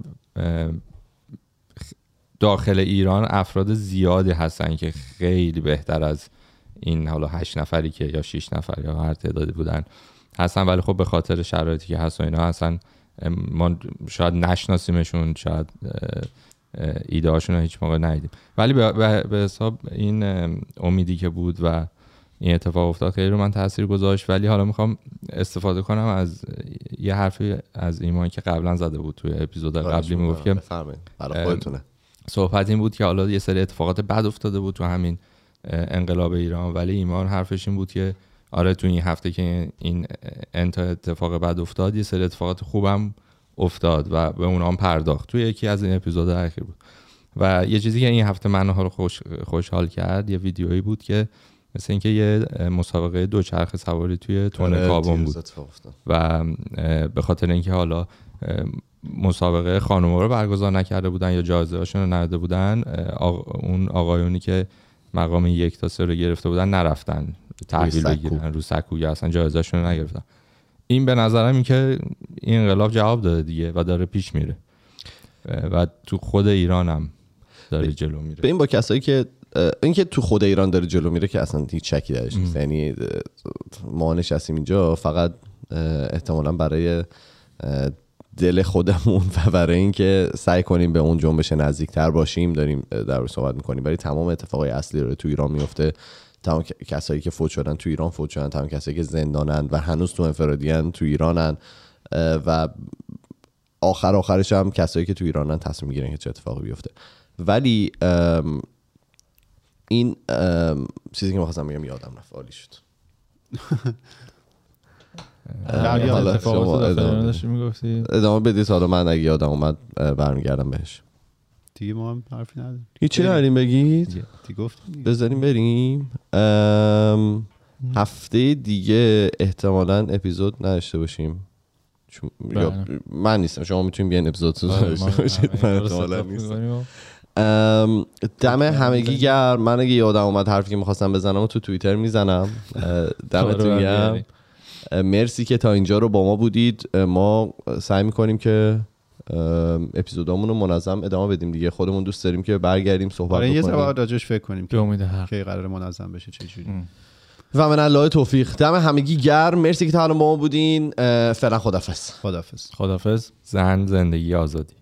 داخل ایران افراد زیادی هستن که خیلی بهتر از این حالا هشت نفری که یا شش نفر یا هر تعدادی بودن هستن، ولی خب به خاطر شرایطی که هست و اینا هستن ما شاید نشناسیمشون، شاید ایده هاشون رو هیچ موقع ندیدیم، ولی به حساب این امیدی که بود و این اتفاق افتاد خیلی رو من تاثیر گذاشت. ولی حالا میخوام استفاده کنم از یه حرفی از ایمان که قبلا زده بود توی اپیزود قبلی، میگفت که برای خودتونه صحبت این بود که حالا یه سری اتفاقات بد افتاده بود تو همین انقلاب ایران، ولی ایمان حرفش این بود که آره تو این هفته که این انتا اتفاق بد افتاد یه سری اتفاقات خوبم افتاد و به اونها هم پرداخت. توی یکی از این اپیزودهای اخیر بود و یه چیزی که این هفته من حالا خوش خوشحال کرد یه ویدیویی بود که مثل اینکه یه مسابقه دوچرخه سواری توی تونه کابون بود و به خاطر اینکه حالا مسابقه خانوما رو برگزار نکرده بودن یا جایزه هاشون رو نداده بودن، آق... اون آقایونی که مقام یک تا سه رو گرفته بودن نرفتن تحویل بگیرن رو سکو یا اصلا جایزه هاشون رو نگرفتن. این به نظرم این که این انقلاب جواب داده دیگه و داره پیش میره و تو خود ایران هم داره جلو میره. به این با کسایی که این که تو خود ایران داره جلو میره که اصلا هیچ شکی درش نیست. یعنی ما نشستیم اینجا فقط احتمالاً برای دل خودمون و برای اینکه سعی کنیم به اون جنبش نزدیکتر باشیم داریم در رو صحبت میکنیم، ولی تمام اتفاقای اصلی رو تو ایران میفته. تمام کسایی که فوت شدن تو ایران فوت شدن، تمام کسایی که زندانن و هنوز تو انفرادیان تو ایرانن و آخر آخرش هم کسایی که تو ایرانن تصمیم میگیرن که چه اتفاقی بیفته. ولی این چیزی که می‌خواستم بگم یادم رفت، عالی شد. ادامه بدید حالا من اگه یادم اومد برمیگردم بهش. دیگه ما هم حرفی نداریم. هیچی نداریم بگید؟ دیگه گفتیم بذاریم بریم. هفته دیگه احتمالاً اپیزود نداشته باشیم. یا من نیستم، شما میتونیم بیاین اپیزود داشته باشید. من احتمالاً نیستم. دم همگی گرم. من اگه یادم اومد حرفی که میخواستم بزنم و تو توییتر میزنم. دمتون گرم. مرسی که تا اینجا رو با ما بودید. ما سعی میکنیم که اپیزودامون رو منظم ادامه بدیم دیگه. خودمون دوست داریم که برگردیم صحبت بکنیم. یه ذره راجعش فکر کنیم که امید حق که قرار منظم بشه چه جوری. و من الله توفیق. دم همگی گرم. مرسی که تا الان با ما بودین. فعلا خدافظ. خدافظ. خدافظ. زن زندگی آزادی.